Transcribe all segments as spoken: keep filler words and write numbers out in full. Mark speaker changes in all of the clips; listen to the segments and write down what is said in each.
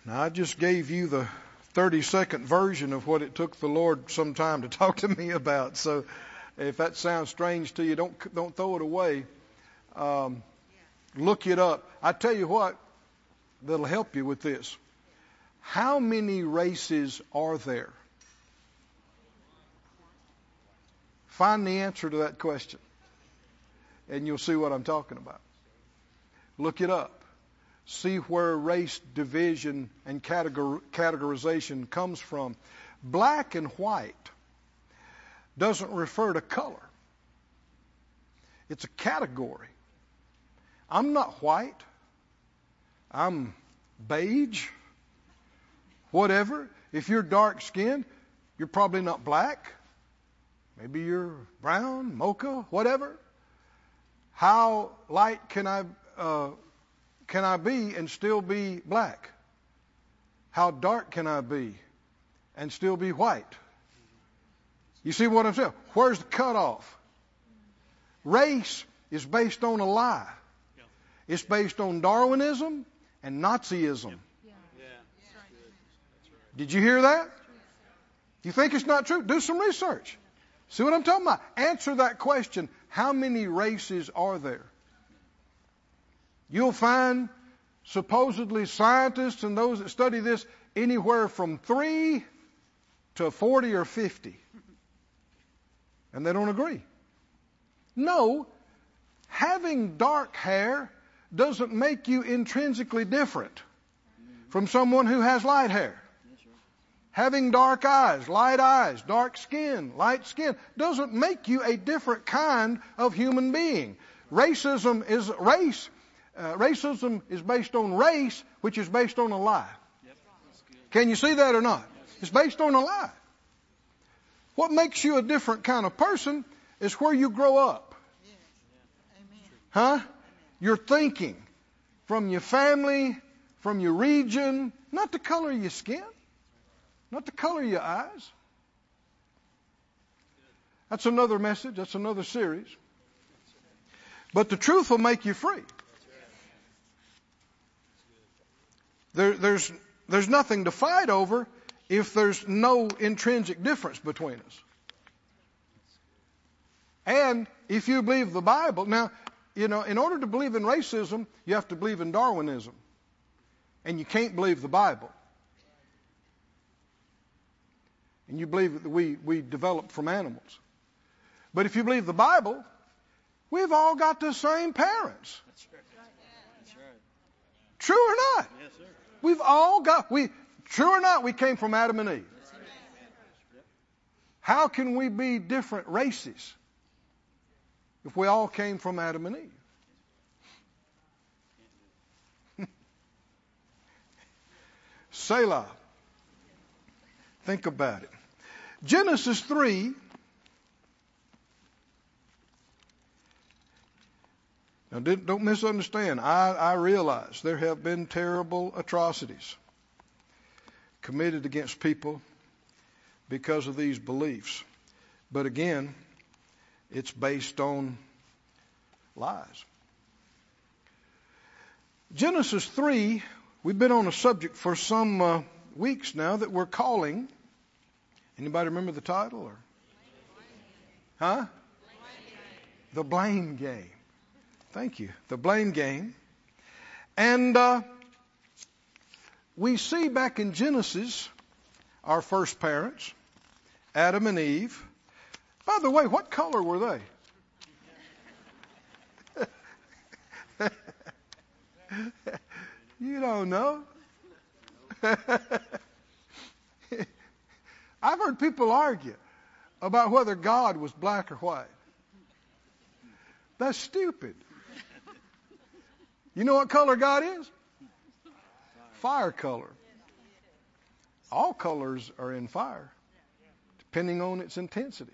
Speaker 1: Now, I just gave you the thirty second version of what it took the Lord some time to talk to me about. So if that sounds strange to you, don't don't throw it away. Um, look it up. I tell you what, that'll help you with this. How many races are there? Find the answer to that question, and you'll see what I'm talking about. Look it up. See where race division and categor- categorization comes from. Black and white doesn't refer to color. It's a category. I'm not white. I'm beige. Whatever. If you're dark skinned, you're probably not black. Maybe you're brown, mocha, whatever. How light can I uh, can I be and still be black? How dark can I be and still be white? You see what I'm saying? Where's the cutoff? Race is based on a lie. It's based on Darwinism and Nazism. Did you hear that? You think it's not true? Do some research. See what I'm talking about? Answer that question. How many races are there? You'll find supposedly scientists and those that study this anywhere from three to forty or fifty. And they don't agree. No, having dark hair doesn't make you intrinsically different from someone who has light hair. Having dark eyes, light eyes, dark skin, light skin doesn't make you a different kind of human being. Racism is race. Uh, racism is based on race, which is based on a lie. Can you see that or not? It's based on a lie. What makes you a different kind of person is where you grow up. Huh? Your thinking from your family, from your region, not the color of your skin. Not the color of your eyes. That's another message. That's another series. But the truth will make you free. There, there's, there's nothing to fight over if there's no intrinsic difference between us. And if you believe the Bible, now, you know, in order to believe in racism, you have to believe in Darwinism. And you can't believe the Bible. And you believe that we, we developed from animals. But if you believe the Bible, we've all got the same parents.
Speaker 2: That's right. That's right.
Speaker 1: True or not?
Speaker 2: Yes, sir.
Speaker 1: We've all got, we, true or not, we came from Adam and Eve. How can we be different races if we all came from Adam and Eve? Selah. Think about it. Genesis three. Now, don't misunderstand. I, I realize there have been terrible atrocities committed against people because of these beliefs. But again, it's based on lies. Genesis three, we've been on a subject for some uh, weeks now that we're calling. Anybody remember the title? Or, huh? The blame game. Thank you. The blame game. And uh, we see back in Genesis our first parents, Adam and Eve. By the way, what color were they? You don't know. I've heard people argue about whether God was black or white. That's stupid. You know what color God is? Fire color. All colors are in fire, depending on its intensity.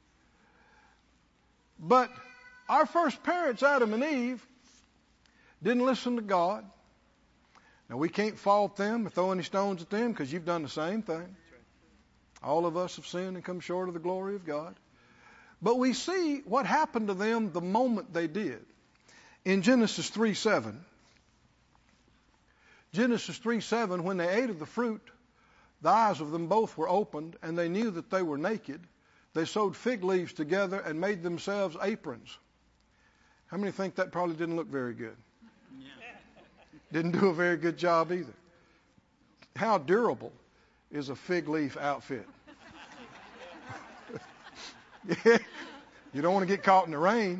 Speaker 1: But our first parents, Adam and Eve, didn't listen to God. Now, we can't fault them or throw any stones at them because you've done the same thing. All of us have sinned and come short of the glory of God. But we see what happened to them the moment they did. In Genesis three seven, Genesis three seven, when they ate of the fruit, the eyes of them both were opened, and they knew that they were naked. They sewed fig leaves together and made themselves aprons. How many think that probably didn't look very good? Yeah. Didn't do a very good job either. How durable is a fig leaf outfit? Yeah. You don't want to get caught in the rain.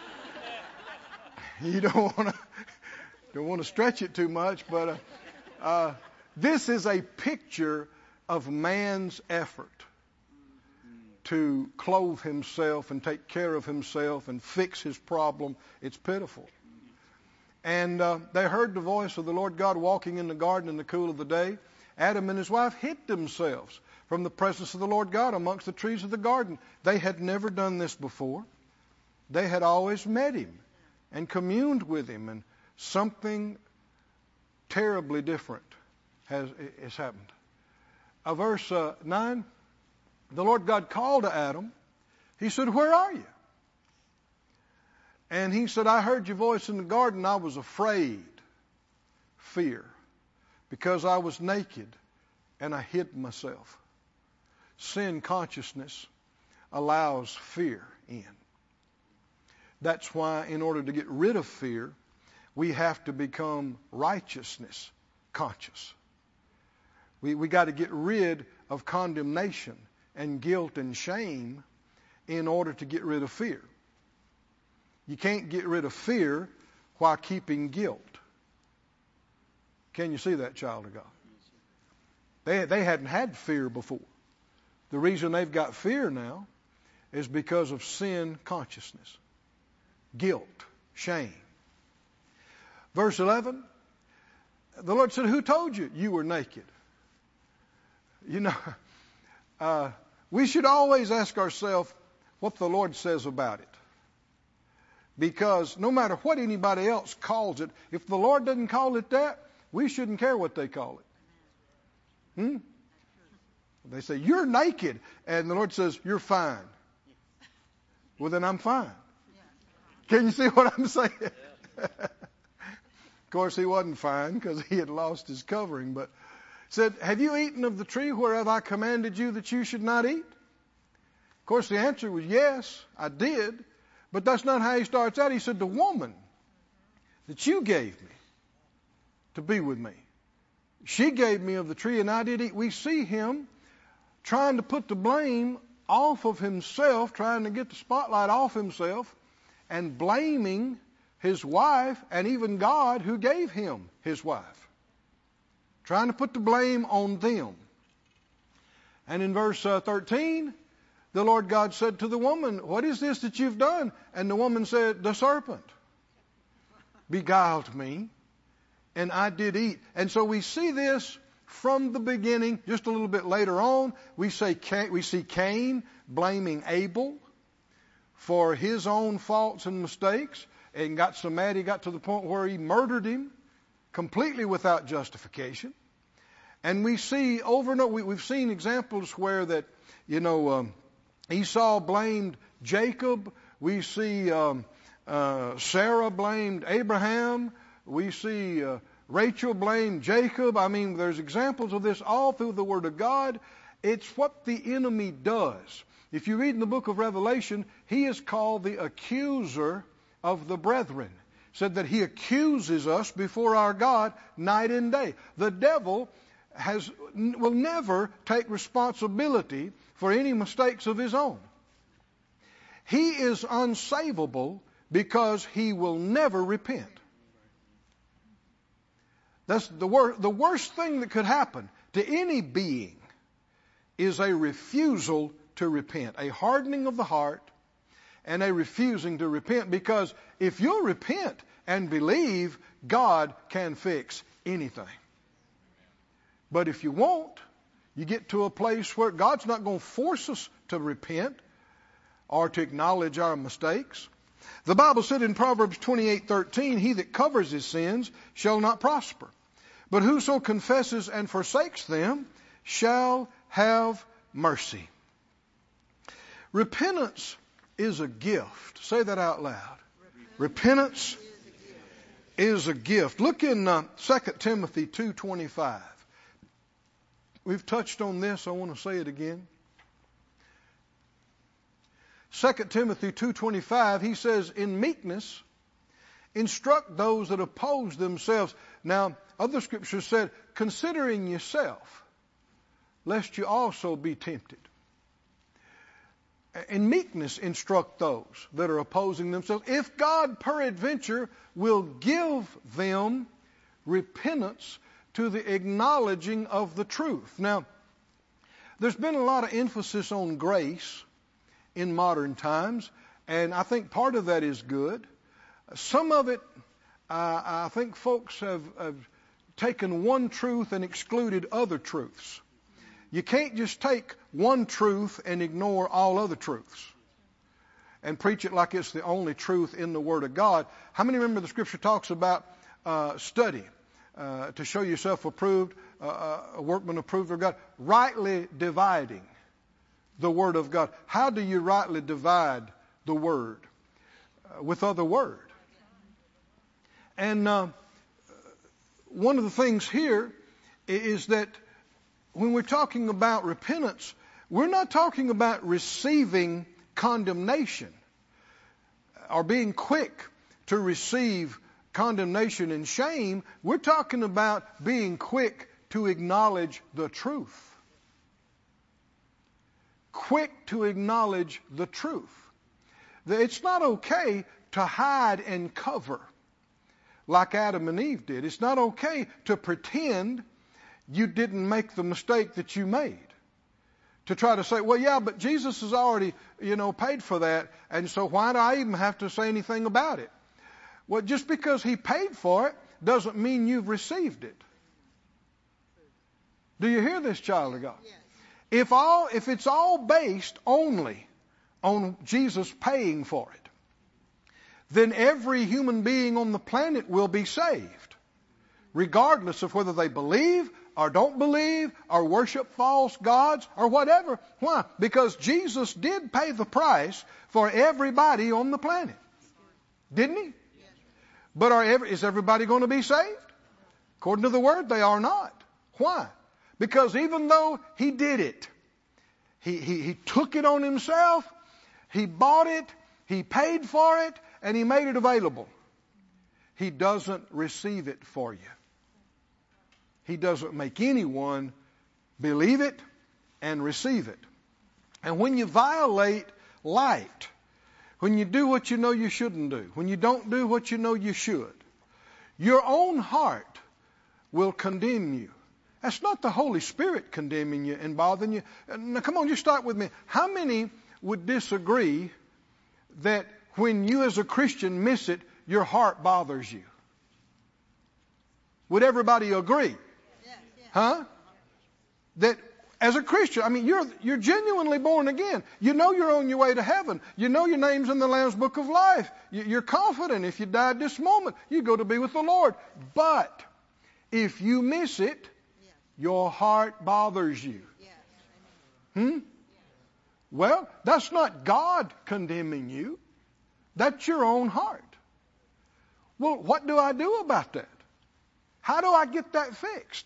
Speaker 1: You don't want to don't want to stretch it too much, but uh, uh, this is a picture of man's effort to clothe himself and take care of himself and fix his problem. It's pitiful. And uh, they heard the voice of the Lord God walking in the garden in the cool of the day. Adam and his wife hid themselves from the presence of the Lord God amongst the trees of the garden. They had never done this before. They had always met him and communed with him, and something terribly different has, has happened. Uh, verse uh, nine, the Lord God called to Adam. He said, "Where are you?" And he said, "I heard your voice in the garden. I was afraid," fear, "because I was naked and I hid myself." Sin consciousness allows fear in. That's why in order to get rid of fear, we have to become righteousness conscious. We we got to get rid of condemnation and guilt and shame in order to get rid of fear. You can't get rid of fear while keeping guilt. Can you see that, child of God? They they hadn't had fear before. The reason they've got fear now is because of sin consciousness, guilt, shame. Verse eleven, the Lord said, "Who told you you were naked?" You know, uh, we should always ask ourselves what the Lord says about it. Because no matter what anybody else calls it, if the Lord doesn't call it that, we shouldn't care what they call it. Hmm? They say, "You're naked," and the Lord says, "You're fine." Well, then I'm fine. Can you see what I'm saying? Of course, he wasn't fine because he had lost his covering, but said, "Have you eaten of the tree whereof I commanded you that you should not eat?" Of course, the answer was yes, I did. But that's not how he starts out. He said, "The woman that you gave me to be with me, she gave me of the tree and I did eat." We see him trying to put the blame off of himself, trying to get the spotlight off himself, and blaming his wife and even God who gave him his wife. Trying to put the blame on them. And in verse uh, thirteen, the Lord God said to the woman, "What is this that you've done?" And the woman said, "The serpent beguiled me, and I did eat." And so we see this from the beginning. Just a little bit later on, we say we see Cain blaming Abel for his own faults and mistakes, and got so mad he got to the point where he murdered him completely without justification. And we see over and over, we, we've seen examples where that, you know, um, Esau blamed Jacob. We see um, uh, Sarah blamed Abraham. We see uh, Rachel blamed Jacob. I mean, there's examples of this all through the Word of God. It's what the enemy does. If you read in the book of Revelation, he is called the accuser of the brethren. Said that he accuses us before our God night and day. The devil has will never take responsibility for any mistakes of his own. He is unsavable because he will never repent. That's the wor- the worst thing that could happen to any being is a refusal to repent, a hardening of the heart and a refusing to repent, because if you'll repent and believe, God can fix anything. But if you won't, you get to a place where God's not going to force us to repent or to acknowledge our mistakes. The Bible said in Proverbs twenty-eight thirteen, "He that covers his sins shall not prosper, but whoso confesses and forsakes them shall have mercy." Repentance is a gift. Say that out loud. Repentance is a gift. Look in uh, Second Timothy two twenty-five. We've touched on this. I want to say it again. Second Timothy two twenty-five, he says, in meekness, instruct those that oppose themselves. Now, other scriptures said, considering yourself, lest you also be tempted. In meekness, instruct those that are opposing themselves. If God peradventure will give them repentance to the acknowledging of the truth. Now, there's been a lot of emphasis on grace in modern times, and I think part of that is good. Some of it, uh, I think folks have, have taken one truth and excluded other truths. You can't just take one truth and ignore all other truths and preach it like it's the only truth in the Word of God. How many remember the Scripture talks about uh, study uh, to show yourself approved, uh, a workman approved of God, rightly dividing the Word of God? How do you rightly divide the Word? Uh, with other Word. And uh, one of the things here is that when we're talking about repentance, we're not talking about receiving condemnation or being quick to receive condemnation and shame. We're talking about being quick to acknowledge the truth. Quick to acknowledge the truth. It's not okay to hide and cover like Adam and Eve did. It's not okay to pretend you didn't make the mistake that you made. To try to say, well, yeah, but Jesus has already, you know, paid for that, and so why do I even have to say anything about it? Well, just because he paid for it doesn't mean you've received it. Do you hear this, child of God? Yes. If all, if it's all based only on Jesus paying for it, then every human being on the planet will be saved, regardless of whether they believe or don't believe or worship false gods or whatever. Why? Because Jesus did pay the price for everybody on the planet. Didn't he? But are every, is everybody going to be saved? According to the Word, they are not. Why? Because even though he did it, he, he, he took it on himself, he bought it, he paid for it, and he made it available, he doesn't receive it for you. He doesn't make anyone believe it and receive it. And when you violate light, when you do what you know you shouldn't do, when you don't do what you know you should, your own heart will condemn you. That's not the Holy Spirit condemning you and bothering you. Now come on, just start with me. How many would disagree that when you as a Christian miss it, your heart bothers you? Would everybody agree? Huh? That as a Christian, I mean, you're you're genuinely born again. You know you're on your way to heaven. You know your name's in the Lamb's Book of Life. You're confident if you died this moment, you go to be with the Lord. But if you miss it, your heart bothers you. Hmm? Well, that's not God condemning you. That's your own heart. Well, what do I do about that? How do I get that fixed?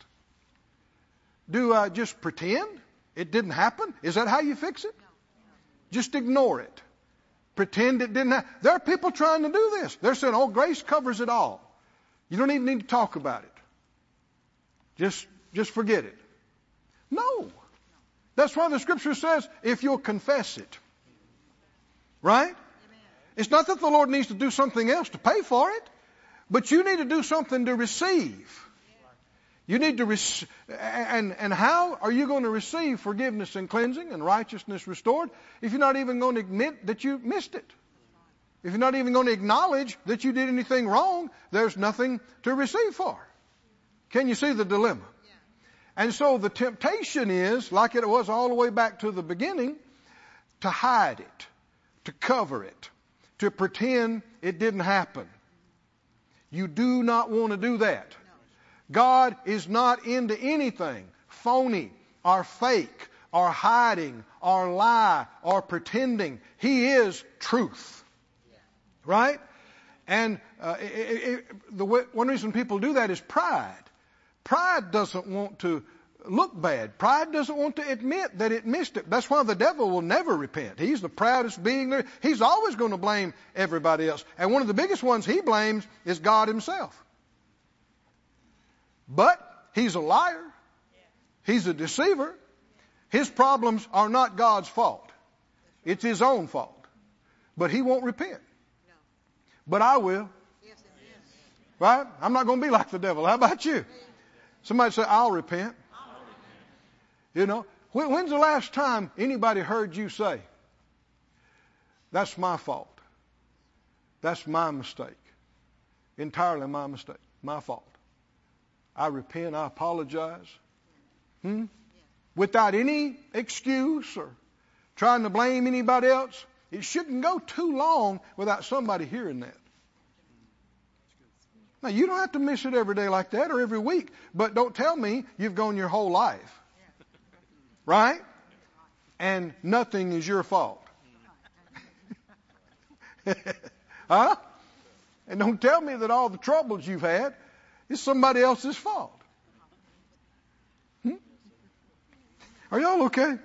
Speaker 1: Do I just pretend it didn't happen? Is that how you fix it? Just ignore it. Pretend it didn't happen. There are people trying to do this. They're saying, oh, grace covers it all. You don't even need to talk about it. Just, just forget it. No. That's why the Scripture says, if you'll confess it. Right? Amen. It's not that the Lord needs to do something else to pay for it, but you need to do something to receive. You need to receive, and, and how are you going to receive forgiveness and cleansing and righteousness restored if you're not even going to admit that you missed it? If you're not even going to acknowledge that you did anything wrong, there's nothing to receive for. Can you see the dilemma? And so the temptation is, like it was all the way back to the beginning, to hide it, to cover it, to pretend it didn't happen. You do not want to do that. God is not into anything phony or fake or hiding or lie or pretending. He is truth. Right? And uh, it, it, the way, one reason people do that is pride. Pride doesn't want to look bad. Pride doesn't want to admit that it missed it. That's why the devil will never repent. He's the proudest being there. He's always going to blame everybody else. And one of the biggest ones he blames is God himself. But he's a liar. He's a deceiver. His problems are not God's fault. It's his own fault. But he won't repent. But I will. Right? I'm not going to be like the devil. How about you? Somebody say, I'll repent. You know, when's the last time anybody heard you say, that's my fault. That's my mistake. Entirely my mistake. My fault. I repent. I apologize. Hmm? Without any excuse or trying to blame anybody else. It shouldn't go too long without somebody hearing that. Now, you don't have to miss it every day like that or every week, but don't tell me you've gone your whole life. Right? And nothing is your fault. Huh? And don't tell me that all the troubles you've had is somebody else's fault. Hmm? Are y'all okay?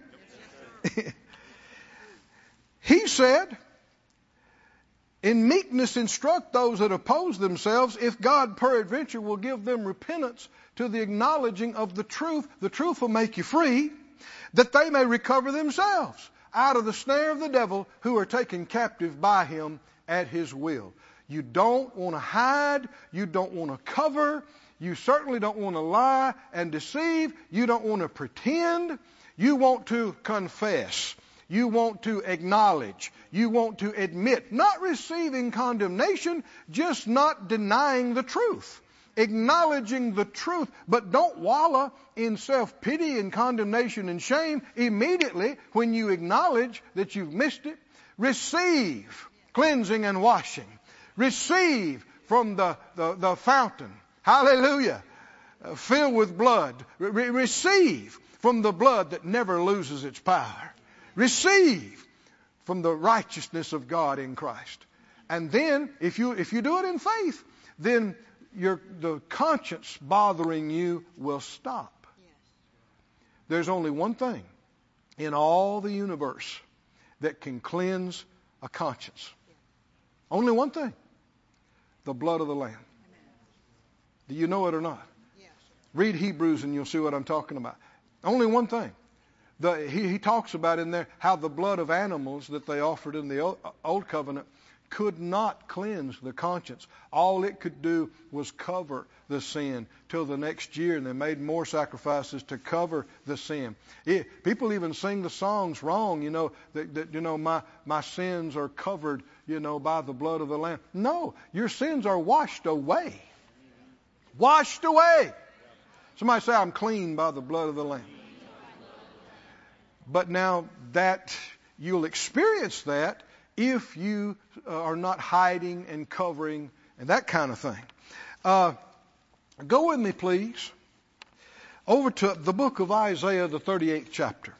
Speaker 1: He said, in meekness instruct those that oppose themselves, if God peradventure will give them repentance to the acknowledging of the truth. The truth will make you free, that they may recover themselves out of the snare of the devil, who are taken captive by him at his will. You don't want to hide. You don't want to cover. You certainly don't want to lie and deceive. You don't want to pretend. You want to confess. You want to acknowledge. You want to admit. Not receiving condemnation, just not denying the truth. Acknowledging the truth, but don't wallow in self-pity and condemnation and shame immediately when you acknowledge that you've missed it. Receive cleansing and washing. Receive from the, the, the fountain. Hallelujah. Uh, filled with blood. Re- receive from the blood that never loses its power. Receive from the righteousness of God in Christ. And then, if you if you do it in faith, then your the conscience bothering you will stop. Yes. There's only one thing in all the universe that can cleanse a conscience. Yeah. Only one thing. The blood of the Lamb. Amen. Do you know it or not? Yes. Read Hebrews and you'll see what I'm talking about. Only one thing. The, he, he talks about in there how the blood of animals that they offered in the old, old covenant could not cleanse the conscience. All it could do was cover the sin till the next year, and they made more sacrifices to cover the sin. It, people even sing the songs wrong, you know, that, that you know my my sins are covered, you know, by the blood of the Lamb. No, your sins are washed away. Washed away. Somebody say, I'm clean by the blood of the Lamb. But now that you'll experience that if you uh, are not hiding and covering and that kind of thing. Uh, go with me, please, over to the book of Isaiah, the thirty-eighth chapter.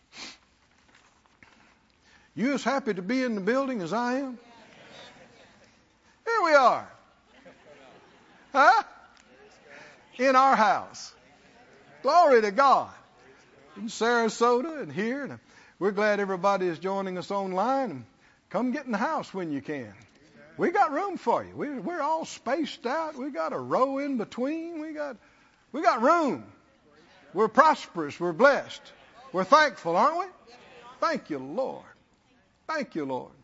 Speaker 1: You as happy to be in the building as I am? Here we are. Huh? In our house. Glory to God. In Sarasota and here. And we're glad everybody is joining us online. And come get in the house when you can. We got room for you. We, we're all spaced out. We got a row in between. We got, we got room. We're prosperous. We're blessed. We're thankful, aren't we? Thank you, Lord. Thank you, Lord.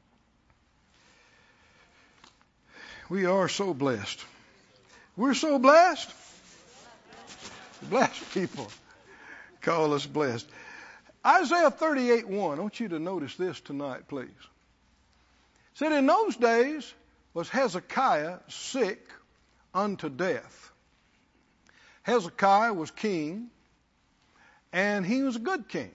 Speaker 1: We are so blessed. We're so blessed. Blessed people call us blessed. Isaiah thirty-eight one. I want you to notice this tonight, please. It said, in those days was Hezekiah sick unto death. Hezekiah was king, and he was a good king.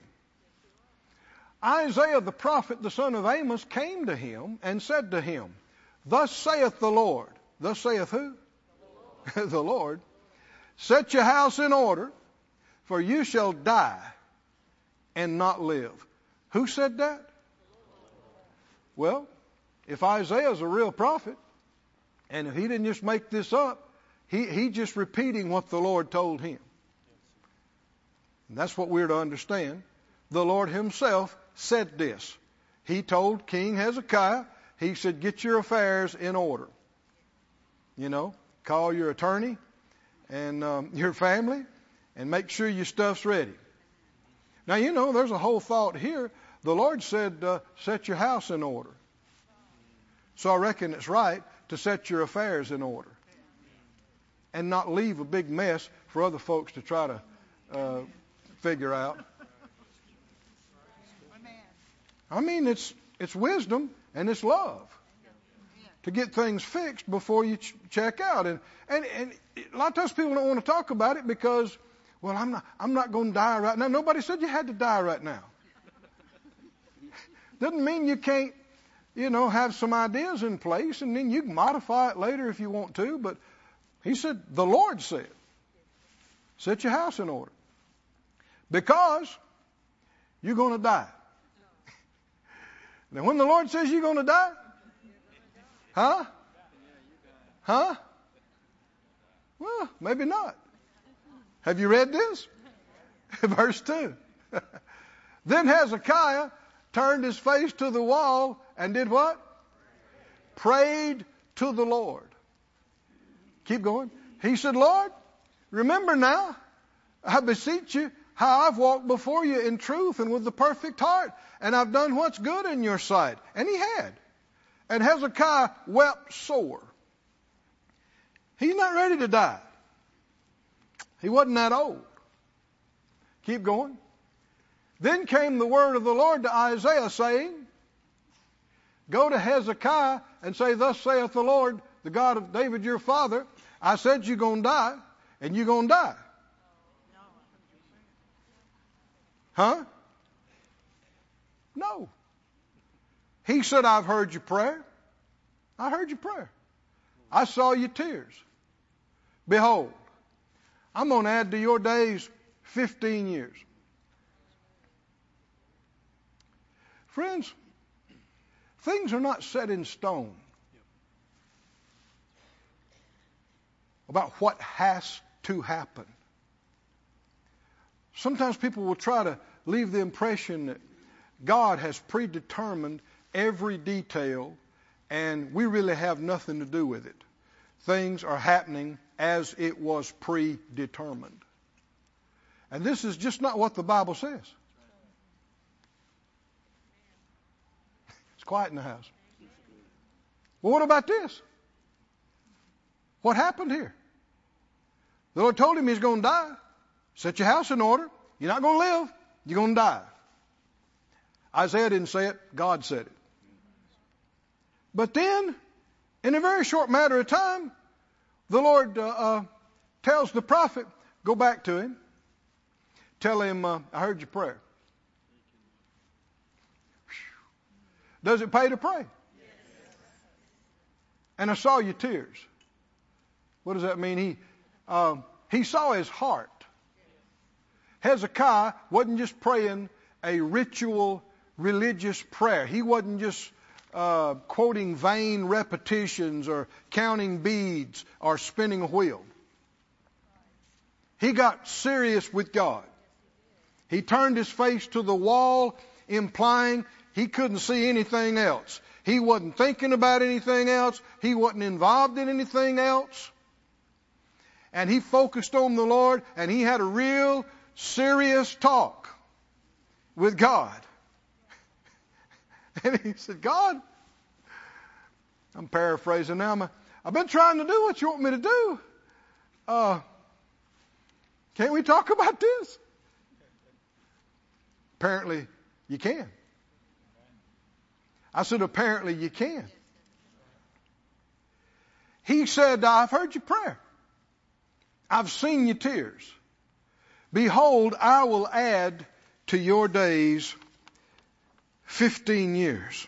Speaker 1: Isaiah the prophet, the son of Amos, came to him and said to him, thus saith the Lord. Thus saith who? The Lord. The Lord. Set your house in order, for you shall die and not live. Who said that? Well, if Isaiah is a real prophet, And if he didn't just make this up, he, he just repeating what the Lord told him. And that's what we're to understand. The Lord himself said this. He told King Hezekiah, he said, get your affairs in order. You know, call your attorney and um, your family and make sure your stuff's ready. Now, you know, there's a whole thought here. The Lord said, uh, set your house in order. So I reckon it's right to set your affairs in order and not leave a big mess for other folks to try to uh, figure out. I mean, it's it's wisdom and it's love to get things fixed before you ch- check out. And, and and a lot of times people don't want to talk about it because, well, I'm not I'm not going to die right now. Nobody said you had to die right now. Doesn't mean you can't, you know, have some ideas in place and then you can modify it later if you want to. But he said, the Lord said, set your house in order because you're going to die. Now, when the Lord says you're going to die, huh? Huh? Well, maybe not. Have you read this? Verse two. Then Hezekiah turned his face to the wall and did what? Prayed to the Lord. Keep going. He said, Lord, remember now, I beseech you, how I've walked before you in truth and with the perfect heart, and I've done what's good in your sight. And he had. And Hezekiah wept sore. He's not ready to die. He wasn't that old. Keep going. Then came the word of the Lord to Isaiah, saying, go to Hezekiah and say, thus saith the Lord, the God of David your father, I said you're going to die, and you're going to die. Huh? No. He said, I've heard your prayer. I heard your prayer. I saw your tears. Behold, I'm going to add to your days fifteen years. Friends, things are not set in stone about what has to happen. Sometimes people will try to leave the impression that God has predetermined every detail and we really have nothing to do with it. Things are happening as it was predetermined. And this is just not what the Bible says. It's quiet in the house. Well, what about this? What happened here? The Lord told him he's going to die. Set your house in order. You're not going to live. You're going to die. Isaiah didn't say it. God said it. But then, in a very short matter of time, the Lord uh, uh, tells the prophet, go back to him. Tell him, uh, I heard your prayer. Does it pay to pray? Yes. And I saw your tears. What does that mean? He, um, he saw his heart. Hezekiah wasn't just praying a ritual religious prayer. He wasn't just uh, quoting vain repetitions or counting beads or spinning a wheel. He got serious with God. He turned his face to the wall, implying he couldn't see anything else. He wasn't thinking about anything else. He wasn't involved in anything else. And he focused on the Lord, and he had a real serious talk with God. And he said, God, I'm paraphrasing now, I've been trying to do what you want me to do. Uh, can't we talk about this? Apparently you can. I said, apparently you can. He said, I've heard your prayer. I've seen your tears. Behold, I will add to your days fifteen years.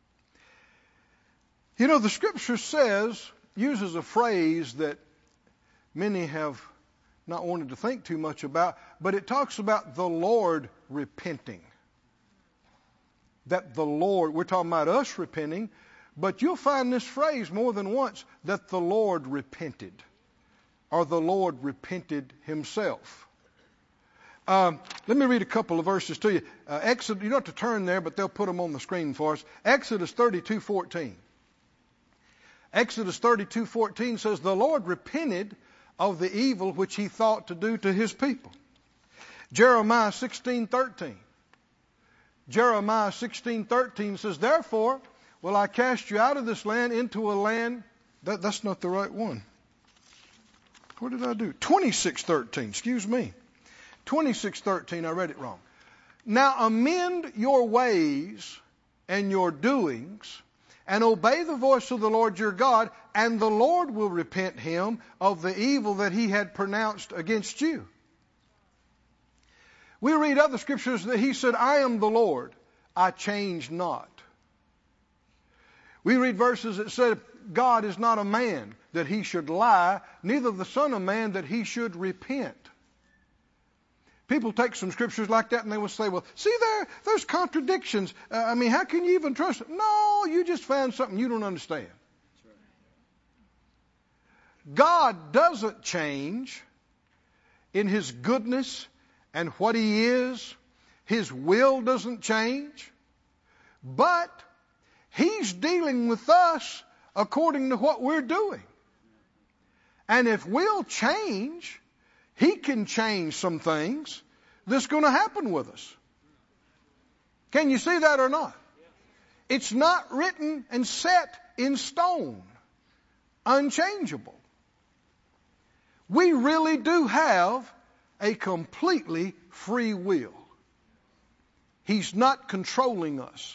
Speaker 1: You know, the scripture says, uses a phrase that many have not wanted to think too much about, but it talks about the Lord repenting. That the Lord, we're talking about us repenting, But you'll find this phrase more than once, that the Lord repented, or the Lord repented himself. Um, let me read a couple of verses to you. Uh, Exodus, you don't have to turn there, but they'll put them on the screen for us. Exodus thirty-two fourteen. Exodus thirty-two fourteen says, the Lord repented of the evil which he thought to do to his people. Jeremiah sixteen thirteen. Jeremiah sixteen thirteen says, therefore will I cast you out of this land into a land. That, that's not the right one. What did I do? twenty-six thirteen, excuse me. twenty-six thirteen, I read it wrong. Now amend your ways and your doings, and obey the voice of the Lord your God, and the Lord will repent him of the evil that he had pronounced against you. We read other scriptures that he said, I am the Lord, I change not. We read verses that said, God is not a man that he should lie, neither the Son of Man that he should repent. People take some scriptures like that and they will say, well, see there, there's contradictions. Uh, I mean, how can you even trust it? No, you just found something you don't understand. God doesn't change in his goodness and what he is. His will doesn't change. But he's dealing with us according to what we're doing. And if we'll change, he can change some things that's going to happen with us. Can you see that or not? It's not written and set in stone, unchangeable. We really do have a completely free will. He's not controlling us.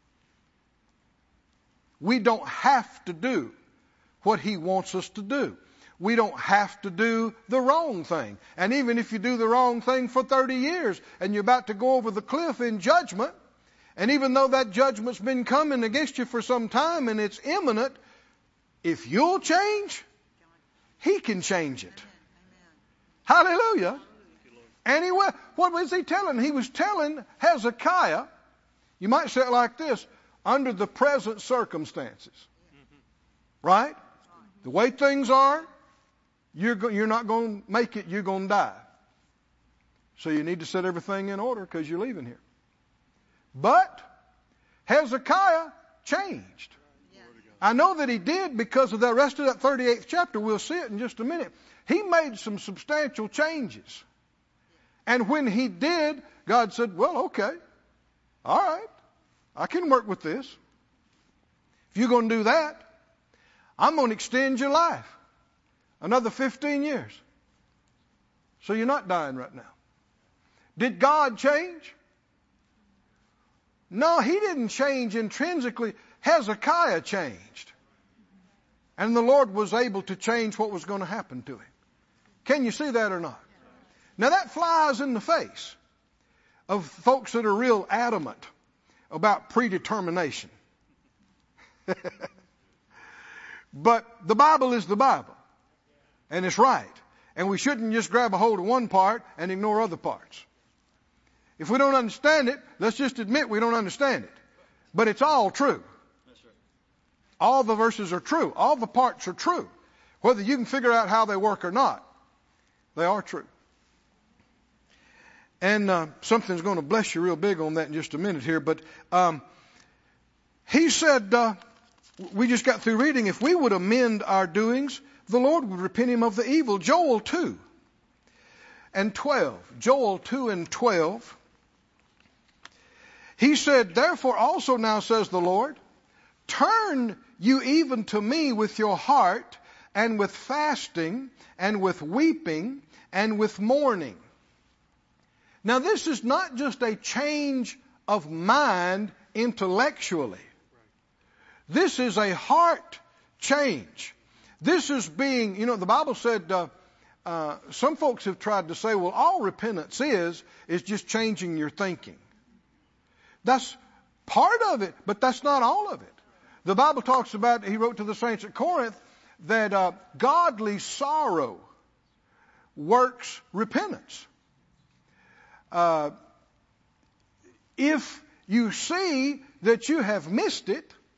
Speaker 1: We don't have to do what he wants us to do. We don't have to do the wrong thing. And even if you do the wrong thing for thirty years and you're about to go over the cliff in judgment, and even though that judgment's been coming against you for some time and it's imminent, if you'll change, he can change it. Hallelujah. Anyway, what was he telling? He was telling Hezekiah, you might say it like this, under the present circumstances. Right? The way things are, you're, go, you're not going to make it, you're going to die. So you need to set everything in order because you're leaving here. But Hezekiah changed. I know that he did because of the rest of that thirty-eighth chapter. We'll see it in just a minute. He made some substantial changes. And when he did, God said, well, okay, all right, I can work with this. If you're going to do that, I'm going to extend your life another fifteen years. So you're not dying right now. Did God change? No, he didn't change intrinsically. Hezekiah changed. And the Lord was able to change what was going to happen to him. Can you see that or not? Now that flies in the face of folks that are real adamant about predetermination. But the Bible is the Bible. And it's right. And we shouldn't just grab a hold of one part and ignore other parts. If we don't understand it, let's just admit we don't understand it. But it's all true. All the verses are true. All the parts are true. Whether you can figure out how they work or not, they are true. And uh, something's going to bless you real big on that in just a minute here. But um, he said, uh, we just got through reading, if we would amend our doings, the Lord would repent him of the evil. Joel two and twelve. Joel two and twelve. He said, therefore also now says the Lord, turn you even to me with your heart, and with fasting, and with weeping, and with mourning. Now this is not just a change of mind intellectually. This is a heart change. This is being, you know, the Bible said, uh, uh, some folks have tried to say, well, all repentance is, is just changing your thinking. That's part of it, but that's not all of it. The Bible talks about, he wrote to the saints at Corinth, that uh, godly sorrow works repentance. Uh, if you see that you have missed it,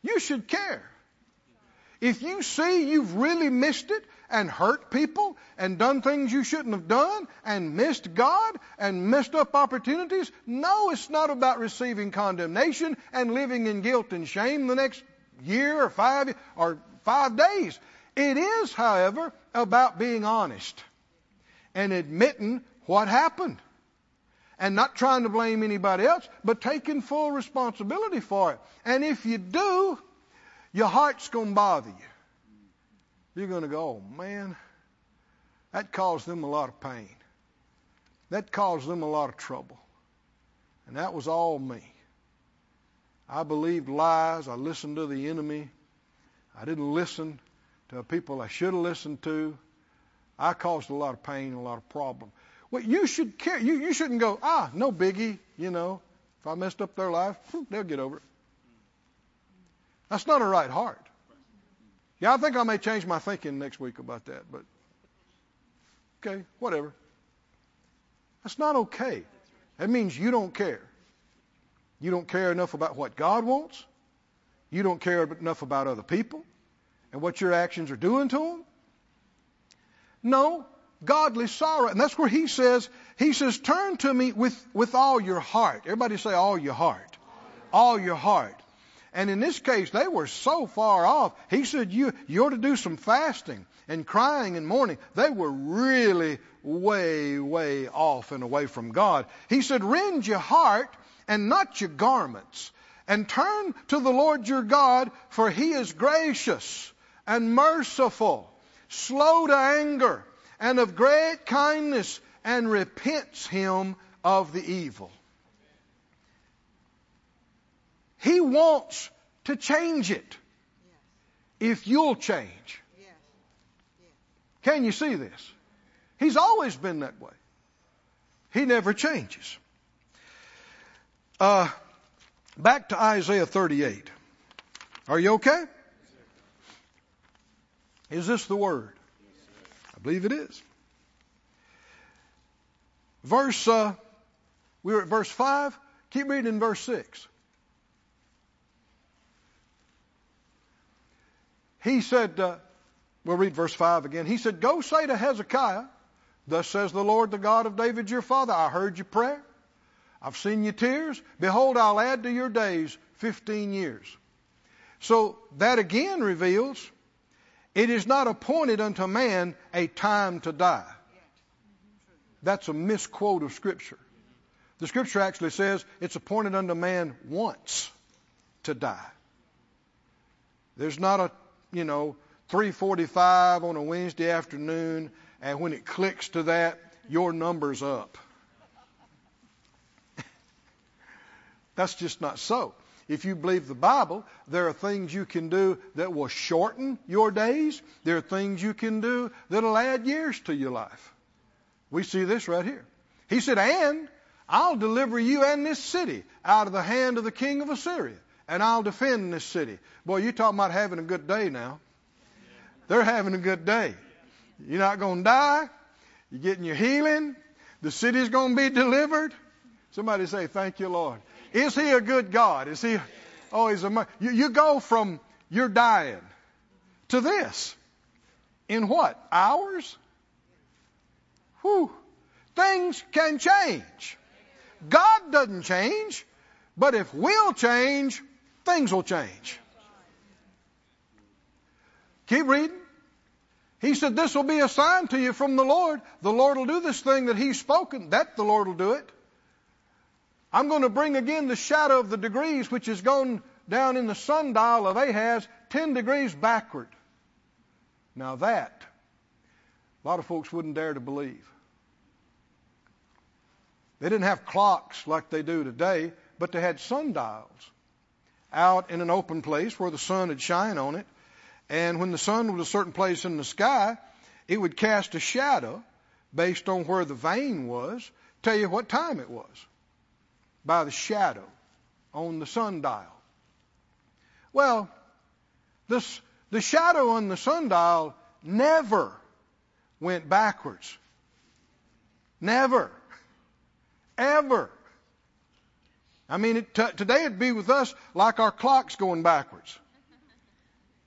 Speaker 1: You should care. If you see you've really missed it and hurt people and done things you shouldn't have done and missed God and messed up opportunities, no, it's not about receiving condemnation and living in guilt and shame the next year or five or five days. It is, however, about being honest and admitting what happened and not trying to blame anybody else, but taking full responsibility for it. And if you do, your heart's going to bother you. You're going to go, oh man, that caused them a lot of pain. That caused them a lot of trouble. And that was all me. I believed lies. I listened to the enemy. I didn't listen to people I should have listened to. I caused a lot of pain, a lot of problem. Well, you should care. You, you shouldn't go, ah, no biggie, you know. If I messed up their life, they'll get over it. That's not a right heart. Yeah, I think I may change my thinking next week about that, but okay, whatever. That's not okay. That means you don't care. You don't care enough about what God wants. You don't care enough about other people and what your actions are doing to them. No, godly sorrow. And that's where he says, he says, turn to me with, with all your heart. Everybody say all your heart. All your heart. And in this case, they were so far off. He said, you, you ought to do some fasting and crying and mourning. They were really way, way off and away from God. He said, rend your heart and not your garments, and turn to the Lord your God, for he is gracious and merciful, slow to anger, and of great kindness, and repents him of the evil. He wants to change it if you'll change. Can you see this? He's always been that way. He never changes. Uh, back to Isaiah thirty-eight. Are you okay? Is this the word? I believe it is. Verse, uh, we were at verse five. Keep reading in verse six. He said, uh, we'll read verse five again. He said, go say to Hezekiah, thus says the Lord, the God of David your father, I heard your prayer. I've seen your tears. Behold, I'll add to your days fifteen years. So that again reveals it is not appointed unto man a time to die. That's a misquote of Scripture. The Scripture actually says it's appointed unto man once to die. There's not a, you know, three forty-five on a Wednesday afternoon, and when it clicks to that, your number's up. That's just not so. If you believe the Bible, there are things you can do that will shorten your days. There are things you can do that will add years to your life. We see this right here. He said, and I'll deliver you and this city out of the hand of the king of Assyria, and I'll defend this city. Boy, you're talking about having a good day now. They're having a good day. You're not going to die. You're getting your healing. The city's going to be delivered. Somebody say, thank you, Lord. Is he a good God? Is he? Oh, he's a. You, you go from you're dying to this in what? Hours? Whew. Things can change. God doesn't change, but if we'll change, things will change. Keep reading. He said, this will be a sign to you from the Lord. The Lord will do this thing that he's spoken. That the Lord will do it. I'm going to bring again the shadow of the degrees, which has gone down in the sundial of Ahaz ten degrees backward. Now that, a lot of folks wouldn't dare to believe. They didn't have clocks like they do today, but they had sundials out in an open place where the sun would shine on it. And when the sun was a certain place in the sky, it would cast a shadow based on where the vein was, tell you what time it was by the shadow on the sundial. Well, this, the shadow on the sundial never went backwards. Never. Ever. I mean, it, t- today it'd be with us like our clock's going backwards.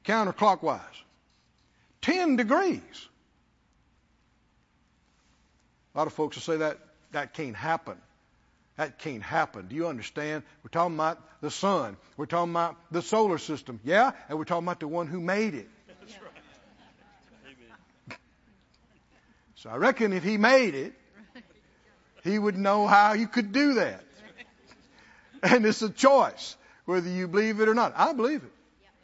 Speaker 1: counterclockwise. Ten degrees. A lot of folks will say that that can't happen. That can't happen. Do you understand? We're talking about the sun. We're talking about the solar system. Yeah? And we're talking about the one who made it.
Speaker 2: That's right. Amen.
Speaker 1: So I reckon if he made it, he would know how you could do that. And it's a choice, whether you believe it or not. I believe it.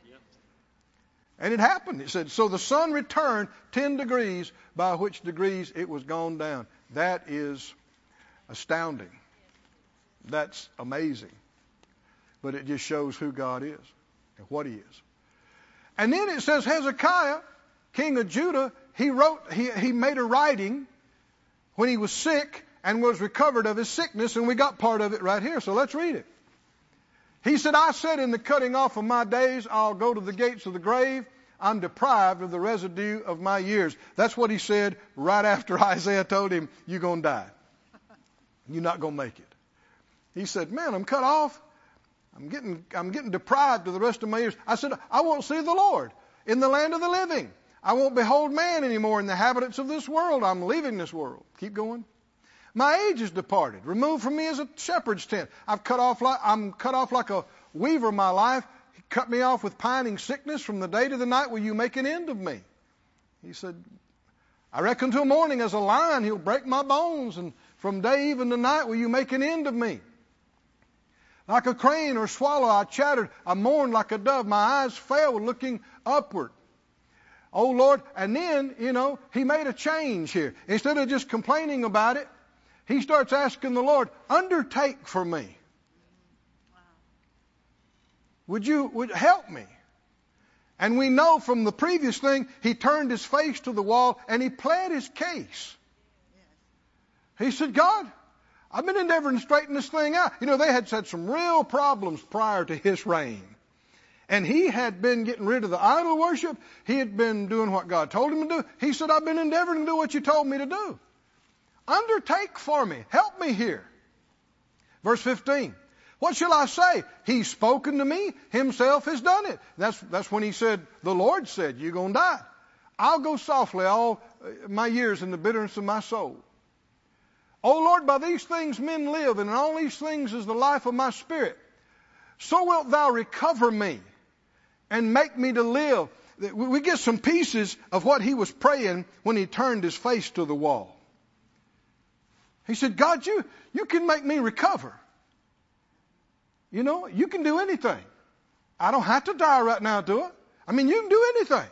Speaker 1: And it happened. It said, so the sun returned ten degrees, by which degrees it was gone down. That is astounding. That's amazing. But it just shows who God is and what he is. And then it says Hezekiah, king of Judah, he wrote, he, he made a writing when he was sick and was recovered of his sickness, and we got part of it right here. So let's read it. He said, I said in the cutting off of my days, I'll go to the gates of the grave. I'm deprived of the residue of my years. That's what he said right after Isaiah told him, you're going to die. You're not going to make it. He said, man, I'm cut off. I'm getting, I'm getting deprived of the rest of my years. I said, I won't see the Lord in the land of the living. I won't behold man anymore in the inhabitants of this world. I'm leaving this world. Keep going. My age is departed, removed from me as a shepherd's tent. I've cut off like, I'm cut off like a weaver my life. He cut me off with pining sickness. From the day to the night will you make an end of me? He said, I reckon till morning as a lion he'll break my bones, and from day even to night will you make an end of me. Like a crane or swallow I chattered, I mourned like a dove. My eyes fell looking upward. Oh Lord, and then, you know, he made a change here. Instead of just complaining about it, he starts asking the Lord, undertake for me. Wow. Would you would help me? And we know from the previous thing, he turned his face to the wall and he pled his case. He said, God, I've been endeavoring to straighten this thing out. You know, they had had some real problems prior to his reign. And he had been getting rid of the idol worship. He had been doing what God told him to do. He said, I've been endeavoring to do what you told me to do. Undertake for me. Help me here. Verse fifteen. What shall I say? He's spoken to me. Himself has done it. That's, that's when he said, the Lord said, you're going to die. I'll go softly all my years in the bitterness of my soul. O Lord, by these things men live, and in all these things is the life of my spirit. So wilt thou recover me and make me to live. We get some pieces of what he was praying when he turned his face to the wall. He said, God, you, you can make me recover. You know, you can do anything. I don't have to die right now to it. I mean, you can do anything.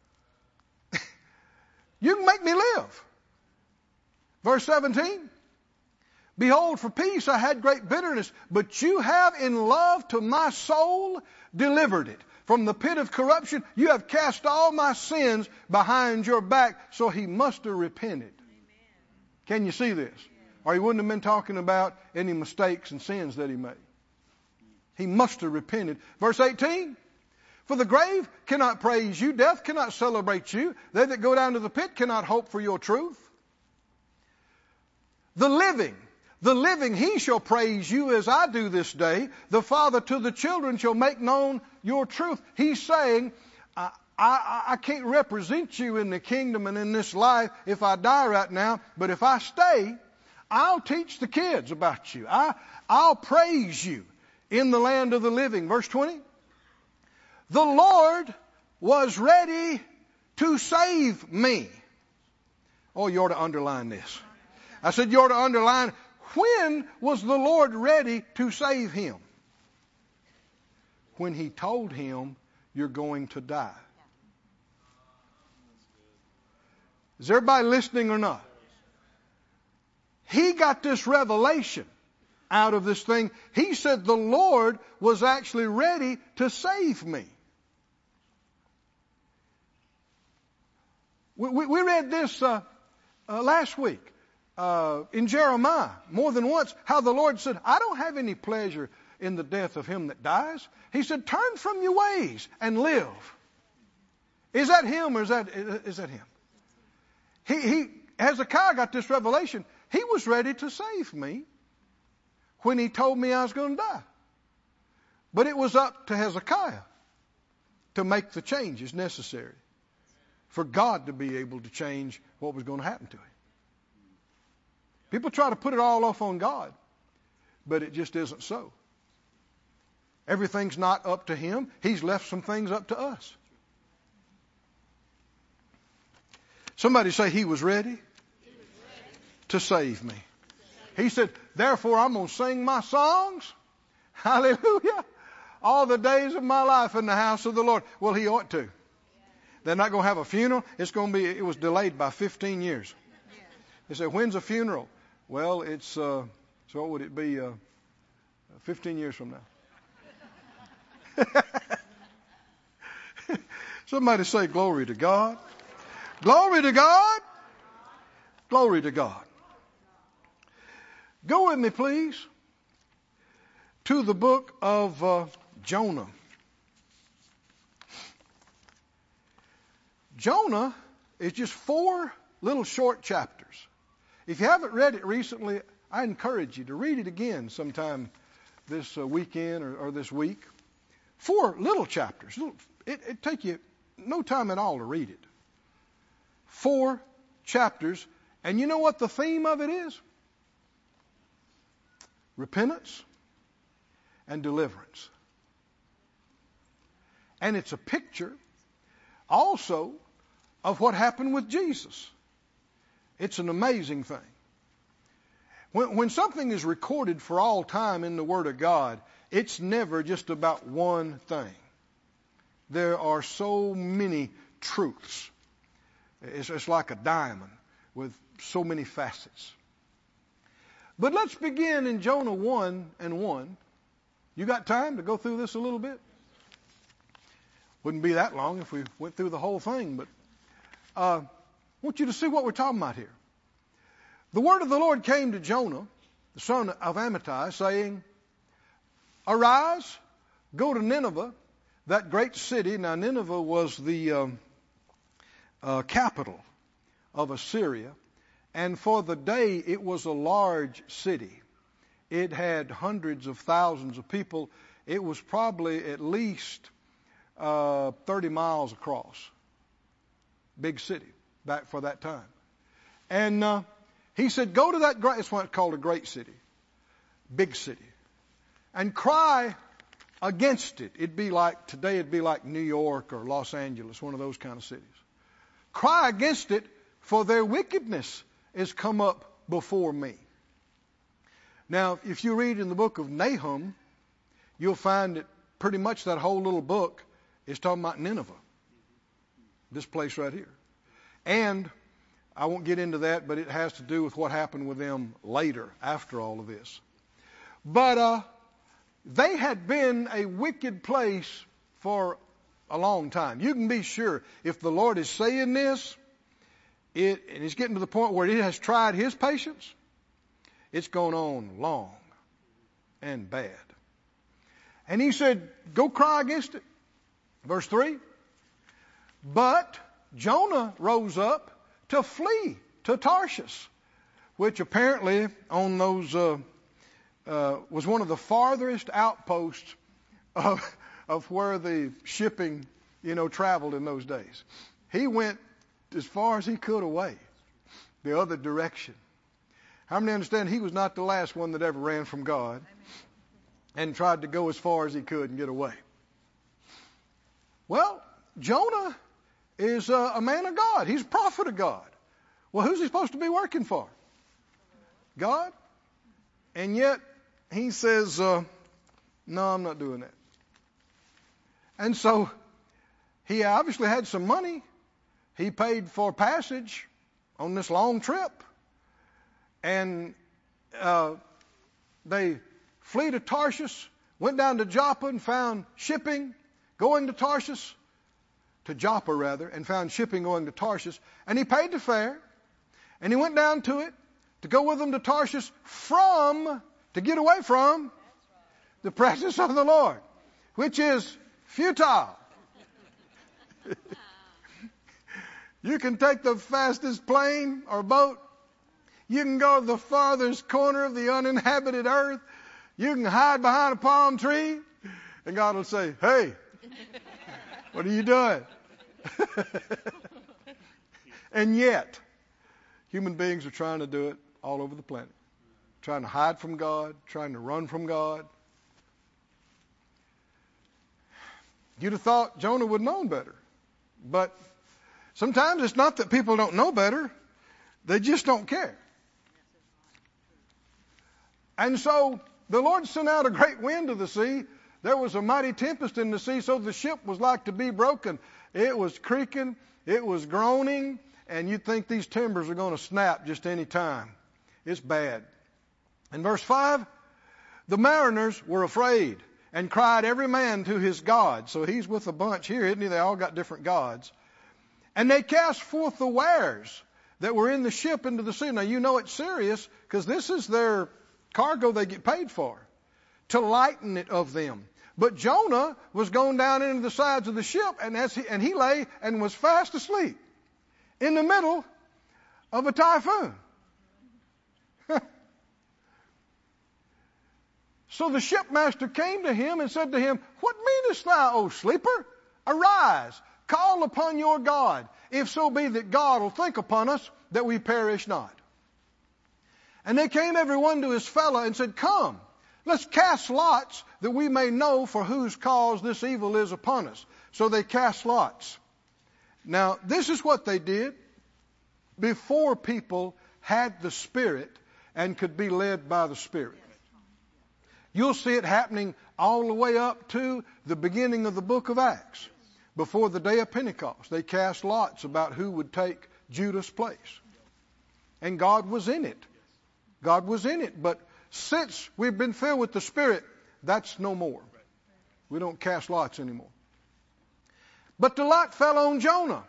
Speaker 1: You can make me live. Verse seventeen. Behold, for peace I had great bitterness, but you have in love to my soul delivered it. From the pit of corruption, you have cast all my sins behind your back, so he must have repented. Amen. Can you see this? Or he wouldn't have been talking about any mistakes and sins that he made. He must have repented. Verse eighteen. For the grave cannot praise you. Death cannot celebrate you. They that go down to the pit cannot hope for your truth. The living, the living, he shall praise you as I do this day. The Father to the children shall make known your truth. He's saying, I, I, I can't represent you in the kingdom and in this life if I die right now. But if I stay, I'll teach the kids about you. I, I'll praise you in the land of the living. Verse twenty. The Lord was ready to save me. Oh, you ought to underline this. I said you ought to underline, when was the Lord ready to save him? When he told him, you're going to die. Is everybody listening or not? He got this revelation out of this thing. He said the Lord was actually ready to save me. We, we, we read this uh, uh, last week uh, in Jeremiah more than once, how the Lord said, I don't have any pleasure in the death of him that dies. He said, turn from your ways and live. Is that him or is that, is that him? He, he, Hezekiah got this revelation. He was ready to save me when he told me I was going to die. But it was up to Hezekiah to make the changes necessary for God to be able to change what was going to happen to him. People try to put it all off on God, but it just isn't so. Everything's not up to him. He's left some things up to us. Somebody say, he was ready, he was ready. to save me. He said, therefore I'm going to sing my songs. Hallelujah. All the days of my life in the house of the Lord. Well, he ought to. They're not going to have a funeral. It's going to be, it was delayed by fifteen years. They said, when's a funeral? Well, it's, uh, so what would it be, uh, fifteen years from now? Somebody say, glory to God. Glory to God. Glory to God. Go with me, please, to the book of uh, Jonah. Jonah is just four little short chapters. If you haven't read it recently, I encourage you to read it again sometime this uh, weekend or, or this week. Four little chapters. It, it take you no time at all to read it. Four chapters. And you know what the theme of it is? Repentance and deliverance. And it's a picture also of what happened with Jesus. It's an amazing thing. When, when something is recorded for all time in the Word of God, it's never just about one thing. There are so many truths. It's, it's like a diamond with so many facets. But let's begin in Jonah one and one. You got time to go through this a little bit? Wouldn't be that long if we went through the whole thing, but uh, I want you to see what we're talking about here. The word of the Lord came to Jonah, the son of Amittai, saying, arise, go to Nineveh, that great city. Now, Nineveh was the um, uh, capital of Assyria, and for the day it was a large city. It had hundreds of thousands of people. It was probably at least uh, thirty miles across. Big city back for that time. And uh, he said, go to that great, it's what's called a great city, big city, and cry against it. It'd be like, today it'd be like New York or Los Angeles, one of those kind of cities. Cry against it, for their wickedness is come up before me. Now, if you read in the book of Nahum, you'll find that pretty much that whole little book is talking about Nineveh. This place right here. And I won't get into that, but it has to do with what happened with them later, after all of this. But uh, they had been a wicked place for a long time. You can be sure if the Lord is saying this, it, and it's getting to the point where it has tried his patience, it's gone on long and bad. And he said, go cry against it. Verse three. But Jonah rose up to flee to Tarshish, which apparently on those uh, uh, was one of the farthest outposts of, of where the shipping, you know, traveled in those days. He went as far as he could away, the other direction. How many understand he was not the last one that ever ran from God and tried to go as far as he could and get away? Well, Jonah is a, a man of God. He's a prophet of God. Well, who's he supposed to be working for? God? And yet he says, uh, no, I'm not doing that. And so he obviously had some money. He paid for passage on this long trip. And uh, they flee to Tarshish, went down to Joppa and found shipping going to Tarshish, to Joppa rather, and found shipping going to Tarshish. And he paid the fare, and he went down to it to go with them to Tarshish from, to get away from the presence of the Lord, which is futile. You can take the fastest plane or boat. You can go to the farthest corner of the uninhabited earth. You can hide behind a palm tree, and God will say, hey, What are you doing? And yet, human beings are trying to do it all over the planet. Trying to hide from God, trying to run from God. You'd have thought Jonah would have known better. But sometimes it's not that people don't know better. They just don't care. And so the Lord sent out a great wind to the sea. There was a mighty tempest in the sea, so the ship was like to be broken. It was creaking, it was groaning, and you'd think these timbers are going to snap just any time. It's bad. In verse five, the mariners were afraid and cried every man to his God. So he's with a bunch here, isn't he? They all got different gods. And they cast forth the wares that were in the ship into the sea. Now you know it's serious because this is their cargo they get paid for, to lighten it of them. But Jonah was going down into the sides of the ship, and as he, and he lay and was fast asleep in the middle of a typhoon. So the shipmaster came to him and said to him, "What meanest thou, O sleeper? Arise, call upon your God, if so be that God will think upon us, that we perish not." And they came every one to his fellow and said, "Come, let's cast lots, that we may know for whose cause this evil is upon us." So they cast lots. Now, this is what they did before people had the Spirit and could be led by the Spirit. You'll see it happening all the way up to the beginning of the book of Acts. Before the day of Pentecost, they cast lots about who would take Judas' place. And God was in it. God was in it. But since we've been filled with the Spirit, that's no more. We don't cast lots anymore. But the lot fell on Jonah.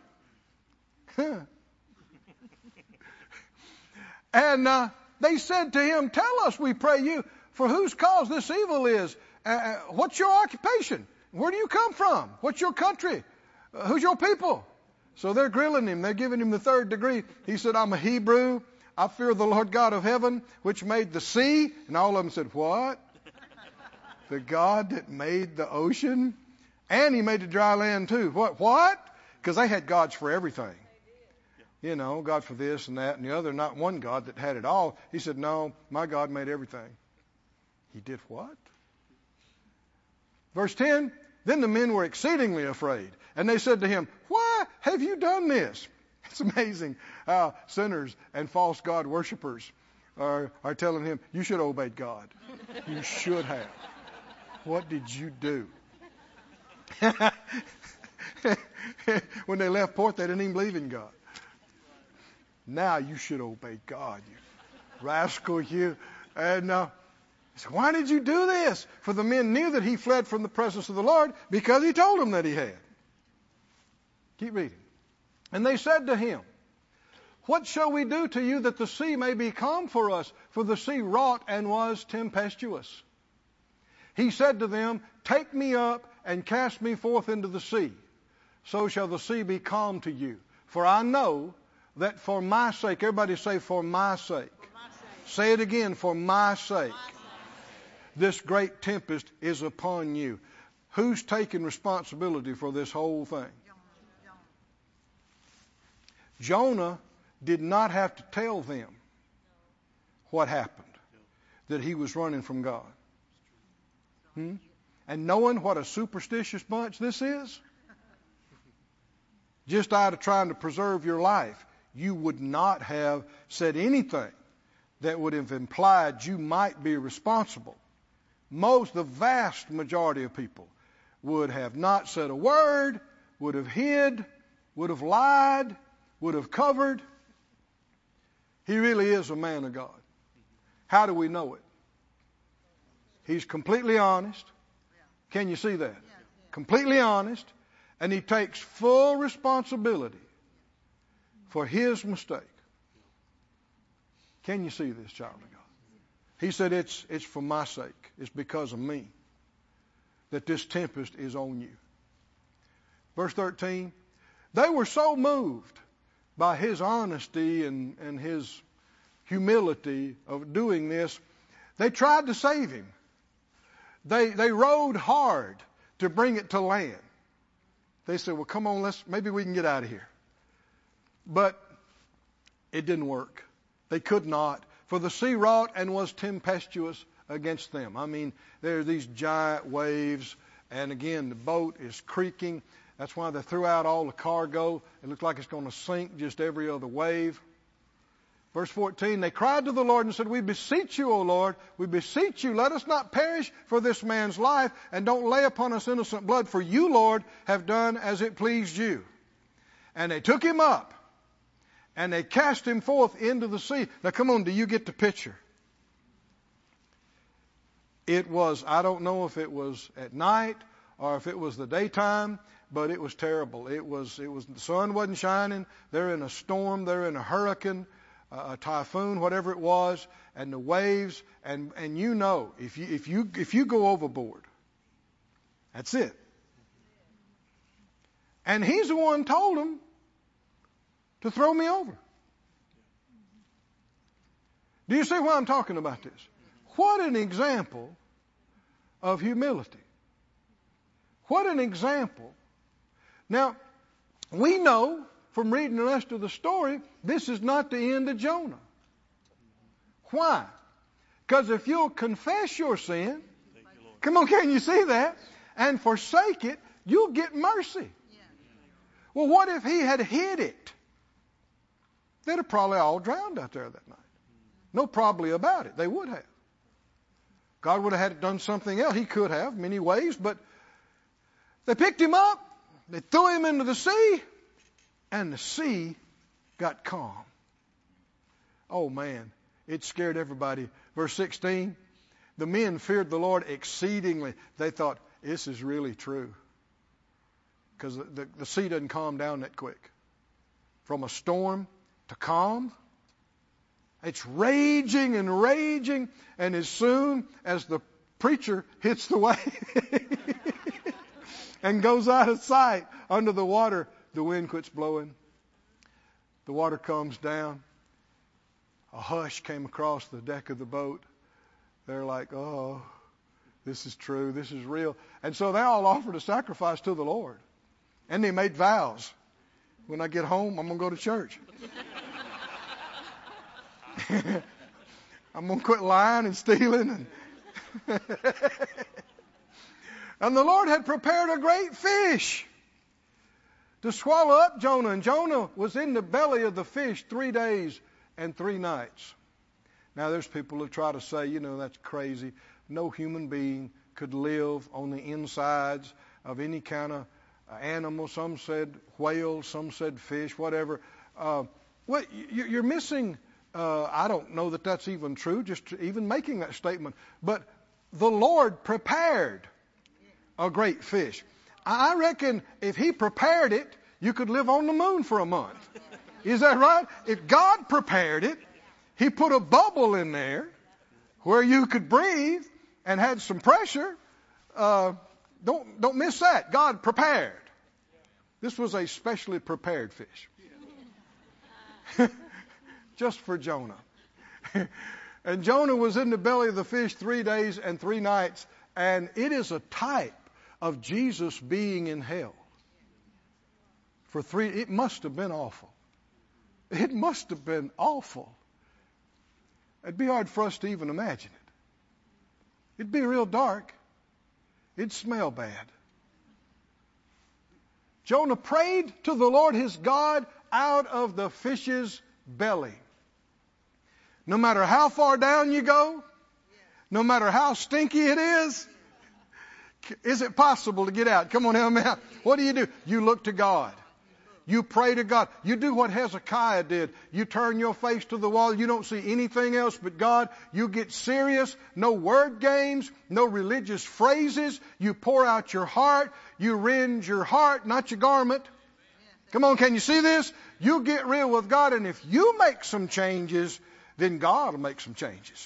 Speaker 1: And uh, they said to him, "Tell us, we pray you, for whose cause this evil is. Uh, what's your occupation? Where do you come from? What's your country? Uh, who's your people?" So they're grilling him. They're giving him the third degree. He said, "I'm a Hebrew. I fear the Lord God of heaven, which made the sea." And all of them said, "What? The God that made the ocean? And he made the dry land too." What? What? Because they had gods for everything. You know, God for this and that and the other. Not one God that had it all. He said, "No, my God made everything." He did what? Verse ten, then the men were exceedingly afraid. And they said to him, "Why have you done this?" It's amazing how sinners and false God worshipers are, are telling him, "You should have obeyed God. You should have. What did you do?" When they left port, they didn't even believe in God. Now you should obey God, you rascal, you. And uh, so why did you do this? For the men knew that he fled from the presence of the Lord, because he told them that he had. Keep reading. And they said to him, "What shall we do to you that the sea may be calm for us? For the sea wrought and was tempestuous." He said to them, "Take me up and cast me forth into the sea. So shall the sea be calm to you. For I know that for my sake," everybody say, "For my sake." For my sake. Say it again, "For my sake." My this great tempest is upon you. Who's taking responsibility for this whole thing? Jonah did not have to tell them what happened, that he was running from God. Hmm? And knowing what a superstitious bunch this is, just out of trying to preserve your life, you would not have said anything that would have implied you might be responsible. Most, the vast majority of people would have not said a word, would have hid, would have lied, would have covered. He really is a man of God. How do we know it? He's completely honest. Can you see that? Completely honest. And he takes full responsibility for his mistake. Can you see this, child of God? He said, it's, it's for my sake. It's because of me that this tempest is on you. Verse thirteen, they were so moved by his honesty and, and his humility of doing this, they tried to save him. They, they rowed hard to bring it to land. They said, well, come on, let's, maybe we can get out of here. But it didn't work. They could not. For the sea wrought and was tempestuous against them. I mean, there are these giant waves. And again, the boat is creaking. That's why they threw out all the cargo. It looked like it's going to sink just every other wave. Verse fourteen, they cried to the Lord and said, we beseech you, O Lord, we beseech you, let us not perish for this man's life, and don't lay upon us innocent blood, for you, Lord, have done as it pleased you. And they took him up, and they cast him forth into the sea. Now come on, do you get the picture? It was, I don't know if it was at night or if it was the daytime, but it was terrible. It was, it was, the sun wasn't shining. They're in a storm. They're in a hurricane, a typhoon, whatever it was, and the waves, and, and you know, if you, if you, if you go overboard, that's it. And he's the one told them to throw me over. Do you see why I'm talking about this? What an example of humility. What an example. Now, we know from reading the rest of the story, this is not the end of Jonah. Why? Because if you'll confess your sin, come on, can you see that? And forsake it, you'll get mercy. Well, what if he had hid it? They'd have probably all drowned out there that night. No probably about it. They would have. God would have had done something else. He could have, many ways, but they picked him up, they threw him into the sea, and the sea got calm. Oh man, it scared everybody. Verse sixteen, the men feared the Lord exceedingly. They thought, this is really true. Because the, the, the sea doesn't calm down that quick. From a storm to calm, it's raging and raging, and as soon as the preacher hits the wave and goes out of sight under the water, the wind quits blowing. The water calms down. A hush came across the deck of the boat. They're like, oh, this is true. This is real. And so they all offered a sacrifice to the Lord. And they made vows. When I get home, I'm going to go to church. I'm going to quit lying and stealing. And, and the Lord had prepared a great fish to swallow up Jonah. And Jonah was in the belly of the fish three days and three nights. Now there's people who try to say, you know, that's crazy. No human being could live on the insides of any kind of animal. Some said whale, some said fish, whatever. Uh, well, you're missing, uh, I don't know that that's even true, just even making that statement. But the Lord prepared a great fish. I reckon if he prepared it, you could live on the moon for a month. Is that right? If God prepared it, he put a bubble in there where you could breathe and had some pressure. Uh, don't, don't miss that. God prepared. This was a specially prepared fish. Just for Jonah. And Jonah was in the belly of the fish three days and three nights. And it is a type of Jesus being in hell. For three, it must have been awful. It must have been awful. It'd be hard for us to even imagine it. It'd be real dark. It'd smell bad. Jonah prayed to the Lord his God out of the fish's belly. No matter how far down you go, no matter how stinky it is, is it possible to get out? Come on, help me out. What do you do? You look to God. You pray to God. You do what Hezekiah did. You turn your face to the wall. You don't see anything else but God. You get serious. No word games. No religious phrases. You pour out your heart. You rend your heart, not your garment. Come on, can you see this? You get real with God, and if you make some changes, then God will make some changes.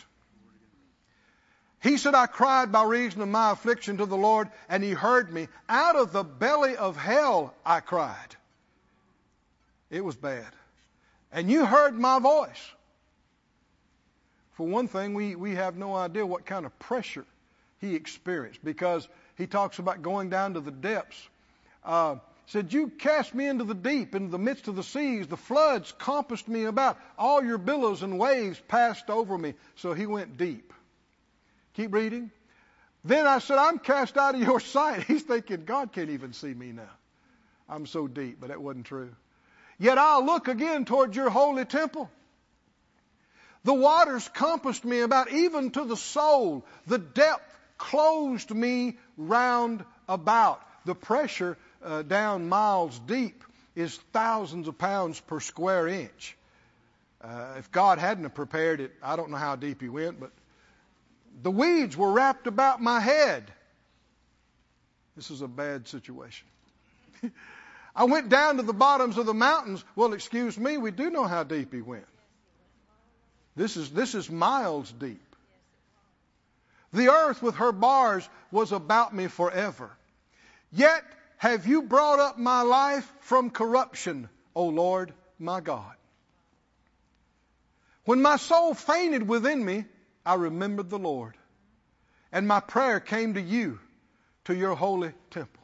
Speaker 1: He said, I cried by reason of my affliction to the Lord, and he heard me. Out of the belly of hell I cried. It was bad. And you heard my voice. For one thing, we, we have no idea what kind of pressure he experienced, because he talks about going down to the depths. Uh, said, you cast me into the deep, into the midst of the seas. The floods compassed me about. All your billows and waves passed over me. So he went deep. Keep reading. Then I said, I'm cast out of your sight. He's thinking, God can't even see me now. I'm so deep, but that wasn't true. Yet I'll look again toward your holy temple. The waters compassed me about, even to the soul. The depth closed me round about. The pressure uh, down miles deep is thousands of pounds per square inch. Uh, if God hadn't have prepared it, I don't know how deep he went, but the weeds were wrapped about my head. This is a bad situation. I went down to the bottoms of the mountains. Well, excuse me, we do know how deep he went. This is, this is miles deep. The earth with her bars was about me forever. Yet have you brought up my life from corruption, O Lord my God. When my soul fainted within me, I remembered the Lord. And my prayer came to you, to your holy temple.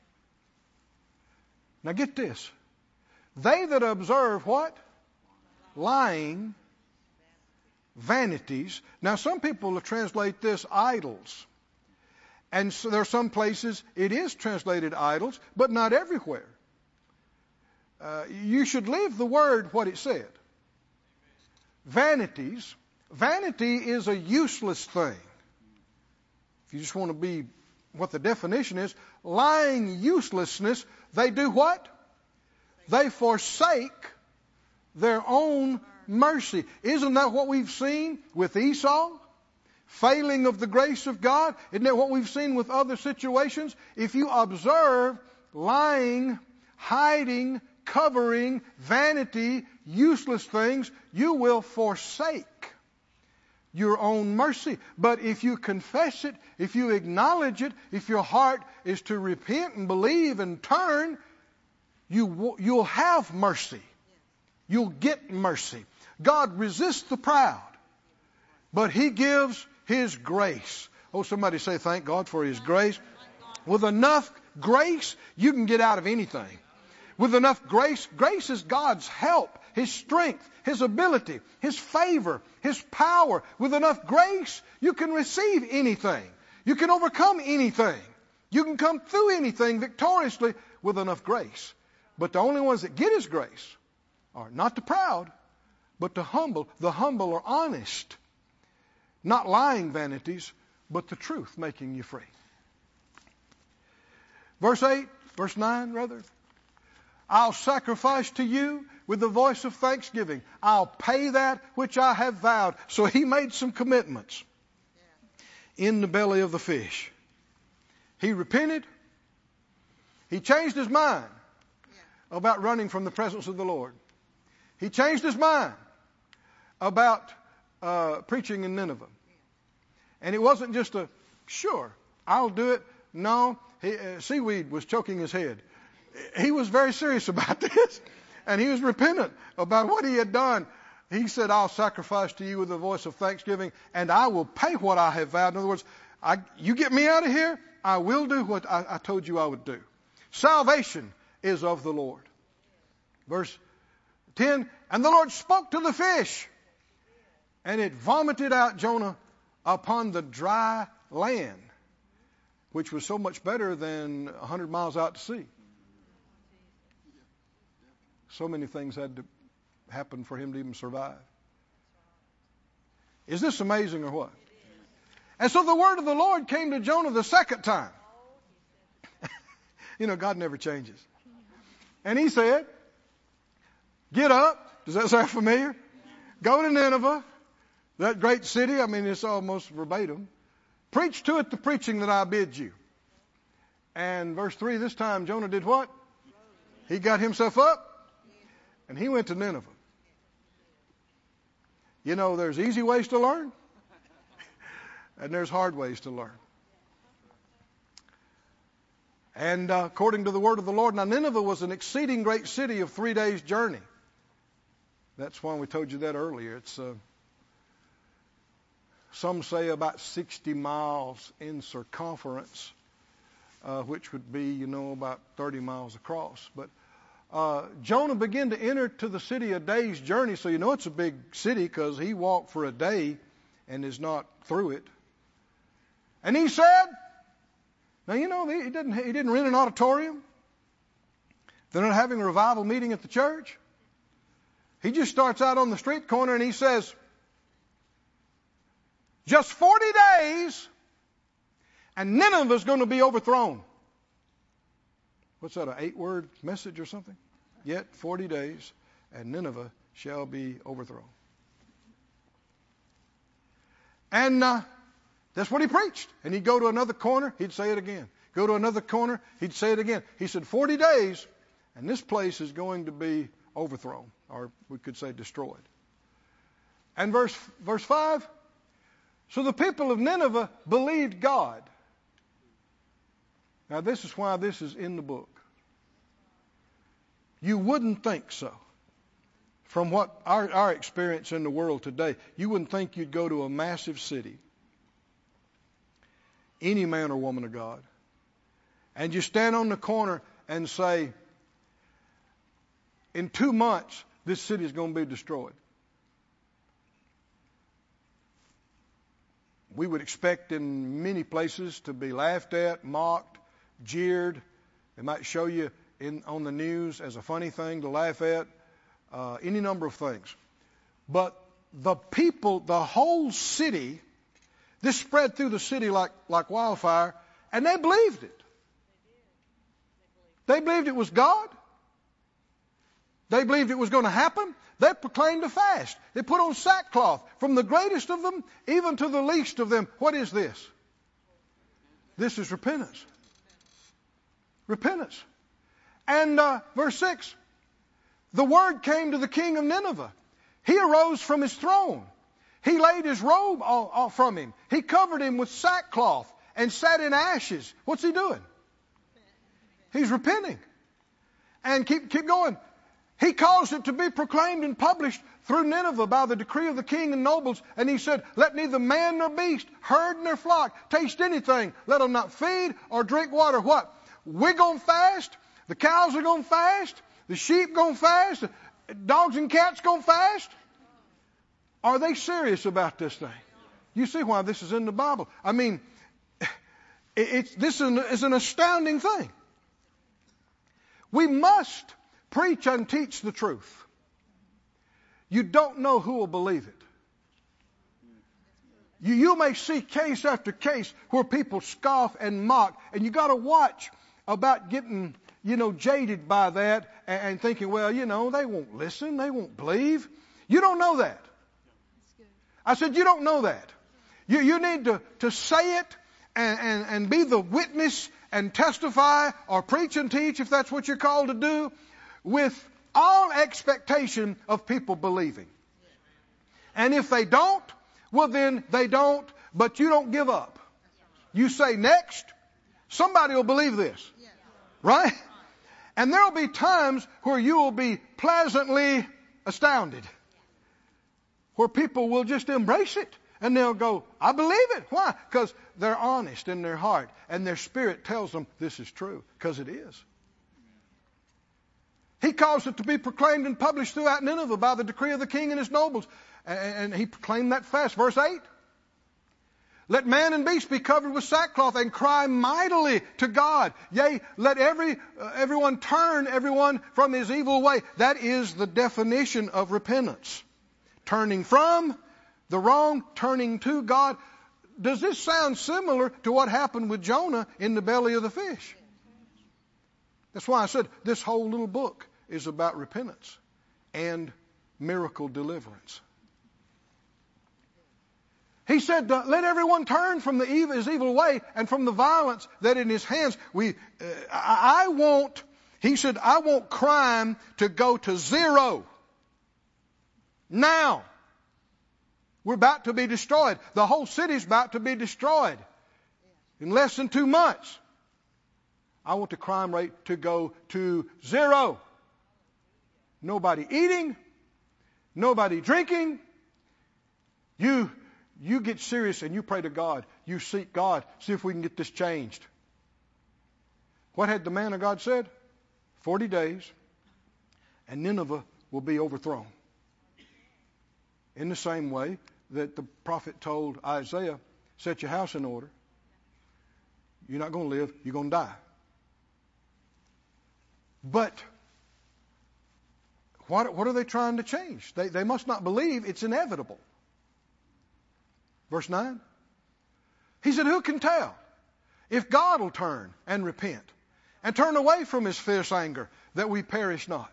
Speaker 1: Now get this. They that observe what? Lying vanities. Now some people translate this idols. And so there are some places it is translated idols, but not everywhere. Uh, you should leave the word what it said. Vanities. Vanity is a useless thing. If you just want to be what the definition is, lying uselessness, they do what? They forsake their own mercy. Isn't that what we've seen with Esau? Failing of the grace of God. Isn't that what we've seen with other situations? If you observe lying, hiding, covering, vanity, useless things, you will forsake your own mercy. But if you confess it, if you acknowledge it, if your heart is to repent and believe and turn, you, you'll have mercy. You'll get mercy. God resists the proud, but He gives His grace. Oh, somebody say, thank God for His grace. With enough grace, you can get out of anything. With enough grace, grace is God's help, His strength, His ability, His favor, His power. With enough grace, you can receive anything. You can overcome anything. You can come through anything victoriously with enough grace. But the only ones that get His grace are not the proud, but the humble. The humble are honest. Not lying vanities, but the truth making you free. Verse eight, verse nine rather. I'll sacrifice to you with the voice of thanksgiving. I'll pay that which I have vowed. So he made some commitments in the belly of the fish. He repented. He changed his mind about running from the presence of the Lord. He changed his mind about uh, preaching in Nineveh. And it wasn't just a, sure, I'll do it. No, he, uh, seaweed was choking his head. He was very serious about this. And he was repentant about what he had done. He said, I'll sacrifice to you with the voice of thanksgiving, and I will pay what I have vowed. In other words, I, you get me out of here, I will do what I, I told you I would do. Salvation is of the Lord. Verse ten, and the Lord spoke to the fish, and it vomited out Jonah upon the dry land, which was so much better than a hundred miles out to sea. So many things had to happen for him to even survive. Is this amazing or what? And so the word of the Lord came to Jonah the second time. You know, God never changes. And he said, get up. Does that sound familiar? Go to Nineveh, that great city. I mean, it's almost verbatim. Preach to it the preaching that I bid you. And verse three, this time Jonah did what? He got himself up and he went to Nineveh. You know, there's easy ways to learn and there's hard ways to learn. And uh, according to the word of the Lord, now Nineveh was an exceeding great city of three days' journey. That's why we told you that earlier. It's uh, some say about sixty miles in circumference. uh, which would be, you know, about thirty miles across. But uh, Jonah began to enter to the city a day's journey. So you know it's a big city because he walked for a day and is not through it. And he said, now, you know, he didn't, he didn't rent an auditorium. They're not having a revival meeting at the church. He just starts out on the street corner and he says, just forty days and Nineveh is going to be overthrown. What's that, an eight-word message or something? Yet forty days and Nineveh shall be overthrown. And uh, that's what he preached. And he'd go to another corner, he'd say it again. Go to another corner, he'd say it again. He said, forty days, and this place is going to be overthrown, or we could say destroyed. And verse verse five, so the people of Nineveh believed God. Now this is why this is in the book. You wouldn't think so. From what our, our experience in the world today, you wouldn't think you'd go to a massive city, any man or woman of God, and you stand on the corner and say, in two months, this city is going to be destroyed. We would expect in many places to be laughed at, mocked, jeered. They might show you in, on the news as a funny thing to laugh at, uh, any number of things. But the people, the whole city, this spread through the city like, like wildfire, and they believed it. They believed it was God. They believed it was going to happen. They proclaimed a fast. They put on sackcloth, from the greatest of them even to the least of them. What is this? This is repentance. Repentance. And uh, verse six, the word came to the king of Nineveh. He arose from his throne. He laid his robe all, all from him. He covered him with sackcloth and sat in ashes. What's he doing? He's repenting. And keep keep going. He caused it to be proclaimed and published through Nineveh by the decree of the king and nobles. And he said, let neither man nor beast, herd nor flock, taste anything. Let them not feed or drink water. What? We're going to fast. The cows are going to fast. The sheep going to fast. The dogs and cats going to fast. Are they serious about this thing? You see why this is in the Bible. I mean, it, it's, this is an, is an astounding thing. We must preach and teach the truth. You don't know who will believe it. You, you may see case after case where people scoff and mock, and you got to watch about getting, you know, jaded by that and, and thinking, well, you know, they won't listen, they won't believe. You don't know that. I said, you don't know that. You, you need to, to say it and, and, and be the witness and testify or preach and teach, if that's what you're called to do, with all expectation of people believing. And if they don't, well then they don't, but you don't give up. You say next, somebody will believe this. Right? And there will be times where you will be pleasantly astounded. Where people will just embrace it. And they'll go, I believe it. Why? Because they're honest in their heart. And their spirit tells them this is true. Because it is. He caused it to be proclaimed and published throughout Nineveh by the decree of the king and his nobles. And, and he proclaimed that fast. Verse eight. Let man and beast be covered with sackcloth and cry mightily to God. Yea, let every uh, everyone turn everyone from his evil way. That is the definition of repentance. Turning from the wrong, turning to God. Does this sound similar to what happened with Jonah in the belly of the fish? That's why I said this whole little book is about repentance and miracle deliverance. He said, uh, let everyone turn from the evil, his evil way and from the violence that in his hands. We, uh, I, I want, he said, I want crime to go to zero. Now. We're about to be destroyed. The whole city's about to be destroyed in less than two months. I want the crime rate to go to zero. Nobody eating, nobody drinking. You, you get serious and you pray to God. You seek God. See if we can get this changed. What had the man of God said? Forty days, and Nineveh will be overthrown. In the same way that the prophet told Isaiah, set your house in order. You're not going to live, you're going to die. But what, what are they trying to change? They, they must not believe it's inevitable. Verse nine. He said, who can tell if God will turn and repent and turn away from his fierce anger that we perish not?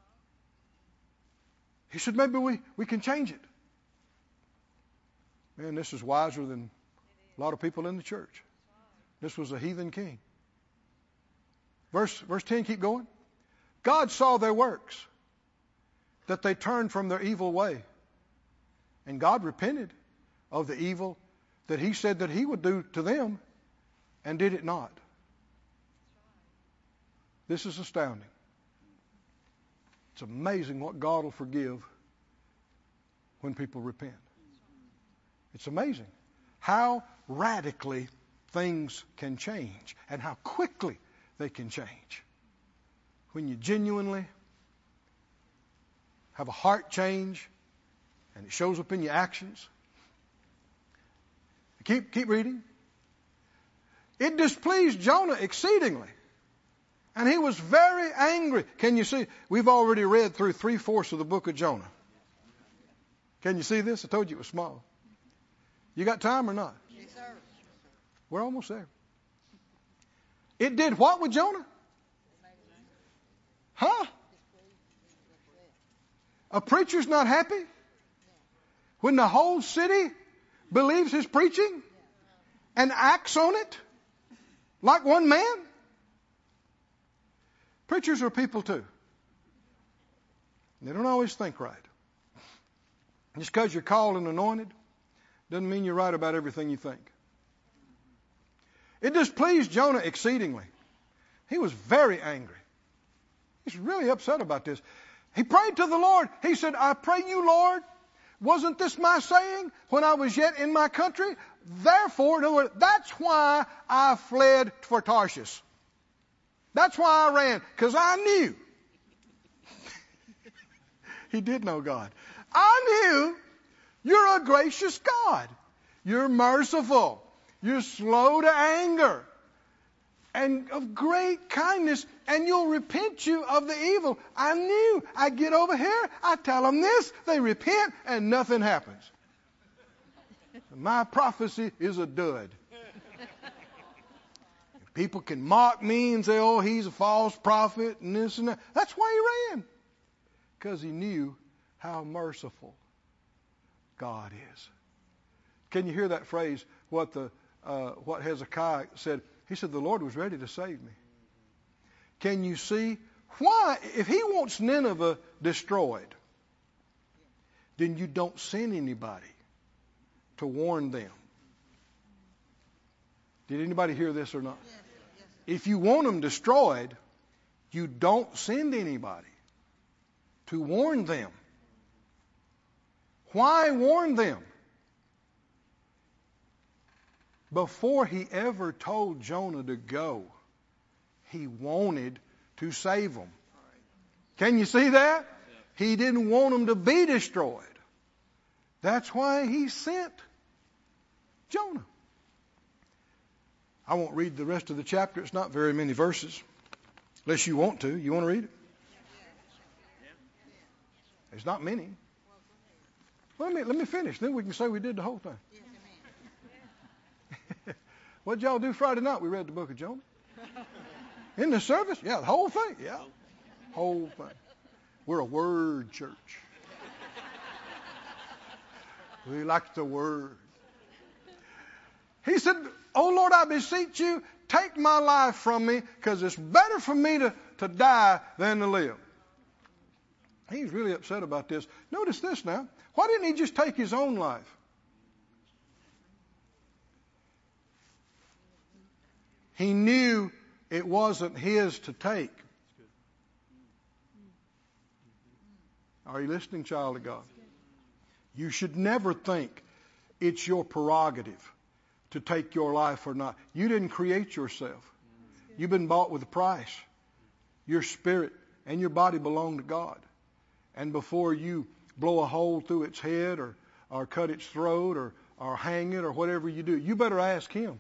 Speaker 1: He said, maybe we, we can change it. Man, this is wiser than a lot of people in the church. This was a heathen king. Verse, verse ten, keep going. God saw their works, that they turned from their evil way. And God repented of the evil that he said that he would do to them, and did it not. This is astounding. It's amazing what God will forgive when people repent. It's amazing how radically things can change and how quickly they can change. When you genuinely have a heart change and it shows up in your actions. Keep, keep reading. It displeased Jonah exceedingly, and he was very angry. Can you see? We've already read through three-fourths of the book of Jonah. Can you see this? I told you it was small. You got time or not?
Speaker 3: Yes, sir.
Speaker 1: We're almost there. It did what with Jonah? Huh? A preacher's not happy when the whole city believes his preaching and acts on it like one man? Preachers are people too. They don't always think right. Just because you're called and anointed doesn't mean you're right about everything you think. It displeased Jonah exceedingly. He was very angry. He's really upset about this. He prayed to the Lord. He said, I pray you, Lord, wasn't this my saying when I was yet in my country? Therefore, in other words, that's why I fled for Tarshish. That's why I ran, because I knew. He did know God. I knew you're a gracious God. You're merciful. You're slow to anger and of great kindness, and you'll repent you of the evil. I knew. I get over here, I tell them this, they repent, and nothing happens. My prophecy is a dud. People can mock me and say, oh, he's a false prophet and this and that. That's why he ran. Because he knew how merciful God is. Can you hear that phrase, what the uh, what Hezekiah said? He said, the Lord was ready to save me. Can you see why, if he wants Nineveh destroyed, then you don't send anybody to warn them. Did anybody hear this or not?
Speaker 3: Yes, yes.
Speaker 1: If you want them destroyed, you don't send anybody to warn them. Why warn them? Before he ever told Jonah to go, he wanted to save them. Can you see that? He didn't want them to be destroyed. That's why he sent Jonah. I won't read the rest of the chapter. It's not very many verses. Unless you want to. You want to read it? There's not many. Let me, let me finish. Then we can say we did the whole thing. What did y'all do Friday night? We read the book of Jonah. In the service? Yeah, the whole thing. Yeah, whole thing. We're a word church. We like the word. He said, oh Lord, I beseech you, take my life from me, because it's better for me to, to die than to live. He's really upset about this. Notice this now. Why didn't he just take his own life? He knew it wasn't his to take. Are you listening, child of God? You should never think it's your prerogative to take your life or not. You didn't create yourself. You've been bought with a price. Your spirit and your body belong to God. And before you blow a hole through its head or, or cut its throat or, or hang it or whatever you do, you better ask Him.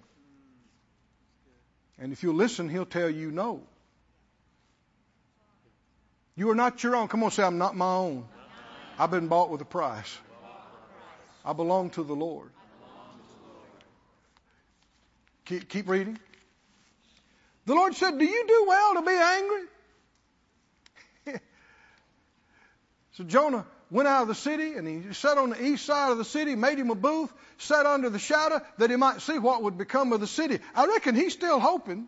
Speaker 1: And if you'll listen, He'll tell you no. You are not your own. Come on, say, I'm not my own. I've been bought with a price. I belong to the Lord. Keep, keep reading. The Lord said, do you do well to be angry? So Jonah went out of the city and he sat on the east side of the city, made him a booth, sat under the shadow that he might see what would become of the city. I reckon he's still hoping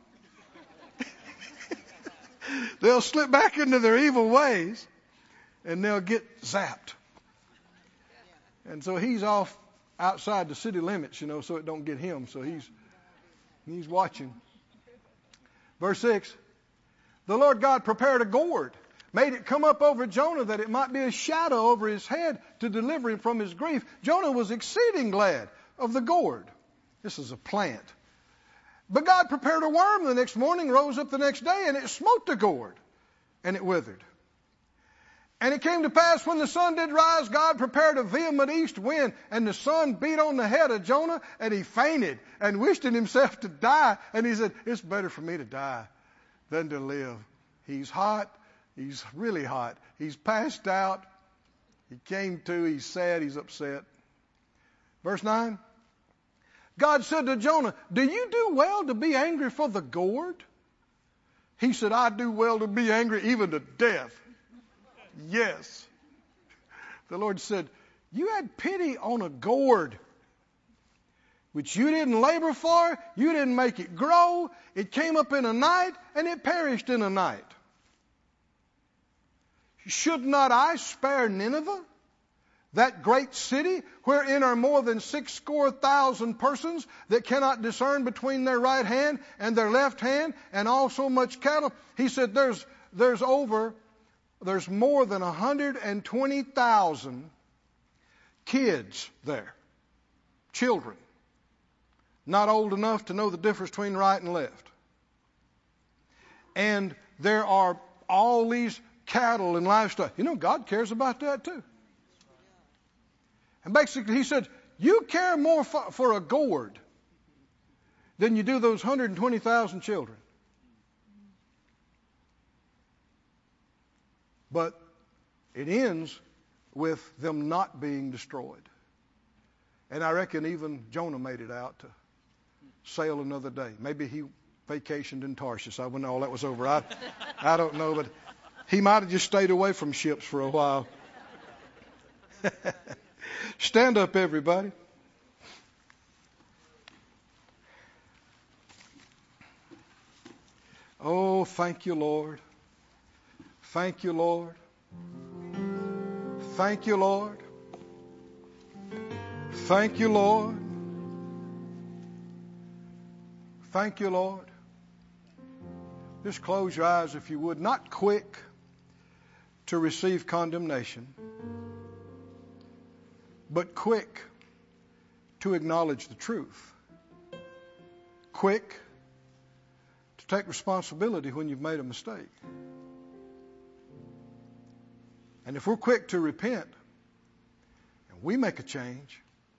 Speaker 1: they'll slip back into their evil ways and they'll get zapped. And so he's off outside the city limits, you know, so it don't get him. So he's he's watching. Verse six, the Lord God prepared a gourd, made it come up over Jonah that it might be a shadow over his head to deliver him from his grief. Jonah was exceeding glad of the gourd. This is a plant. But God prepared a worm the next morning, rose up the next day, and it smote the gourd, and it withered. And it came to pass when the sun did rise, God prepared a vehement east wind, and the sun beat on the head of Jonah, and he fainted and wished in himself to die. And he said, it's better for me to die than to live. He's hot. He's really hot. He's passed out. He came to. He's sad. He's upset. Verse nine. God said to Jonah, do you do well to be angry for the gourd? He said, I do well to be angry even to death. Yes. The Lord said, you had pity on a gourd, which you didn't labor for. You didn't make it grow. It came up in a night and it perished in a night. Should not I spare Nineveh, that great city, wherein are more than six score thousand persons that cannot discern between their right hand and their left hand, and also much cattle? He said, there's, there's over, there's more than one hundred twenty thousand kids there. Children. Not old enough to know the difference between right and left. And there are all these cattle and livestock. You know, God cares about that too. And basically he said, you care more for, for a gourd than you do those one hundred twenty thousand children. But it ends with them not being destroyed. And I reckon even Jonah made it out to sail another day. Maybe he vacationed in Tarshish. I wouldn't know all that was over. I, I don't know, but he might have just stayed away from ships for a while. Stand up, everybody. Oh, thank you, Lord. Thank you, Lord. Thank you, Lord. Thank you, Lord. Thank you, Lord. Just close your eyes if you would. Not quick to receive condemnation, but quick to acknowledge the truth. Quick to take responsibility when you've made a mistake. And if we're quick to repent and we make a change,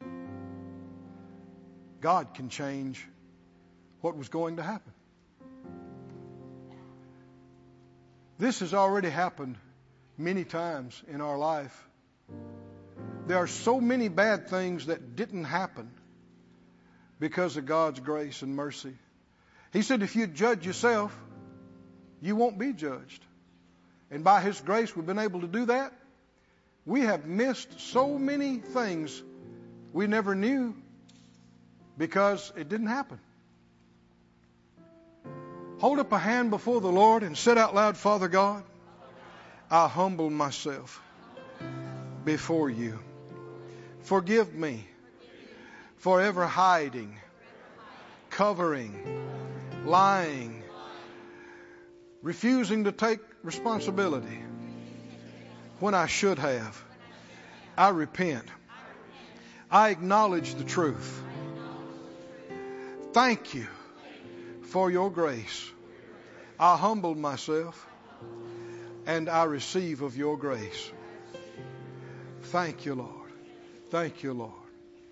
Speaker 1: God can change what was going to happen. This has already happened many times in our life. There are so many bad things that didn't happen because of God's grace and mercy. He said, if you judge yourself, you won't be judged. And by His grace, we've been able to do that. We have missed so many things we never knew because it didn't happen. Hold up a hand before the Lord and say out loud, Father God, I humble myself before you. Forgive me for ever hiding, covering, lying, refusing to take responsibility when I should have. I repent. I acknowledge the truth. Thank you for your grace I humble myself and I receive of your grace. Thank you, Lord. Thank you, Lord.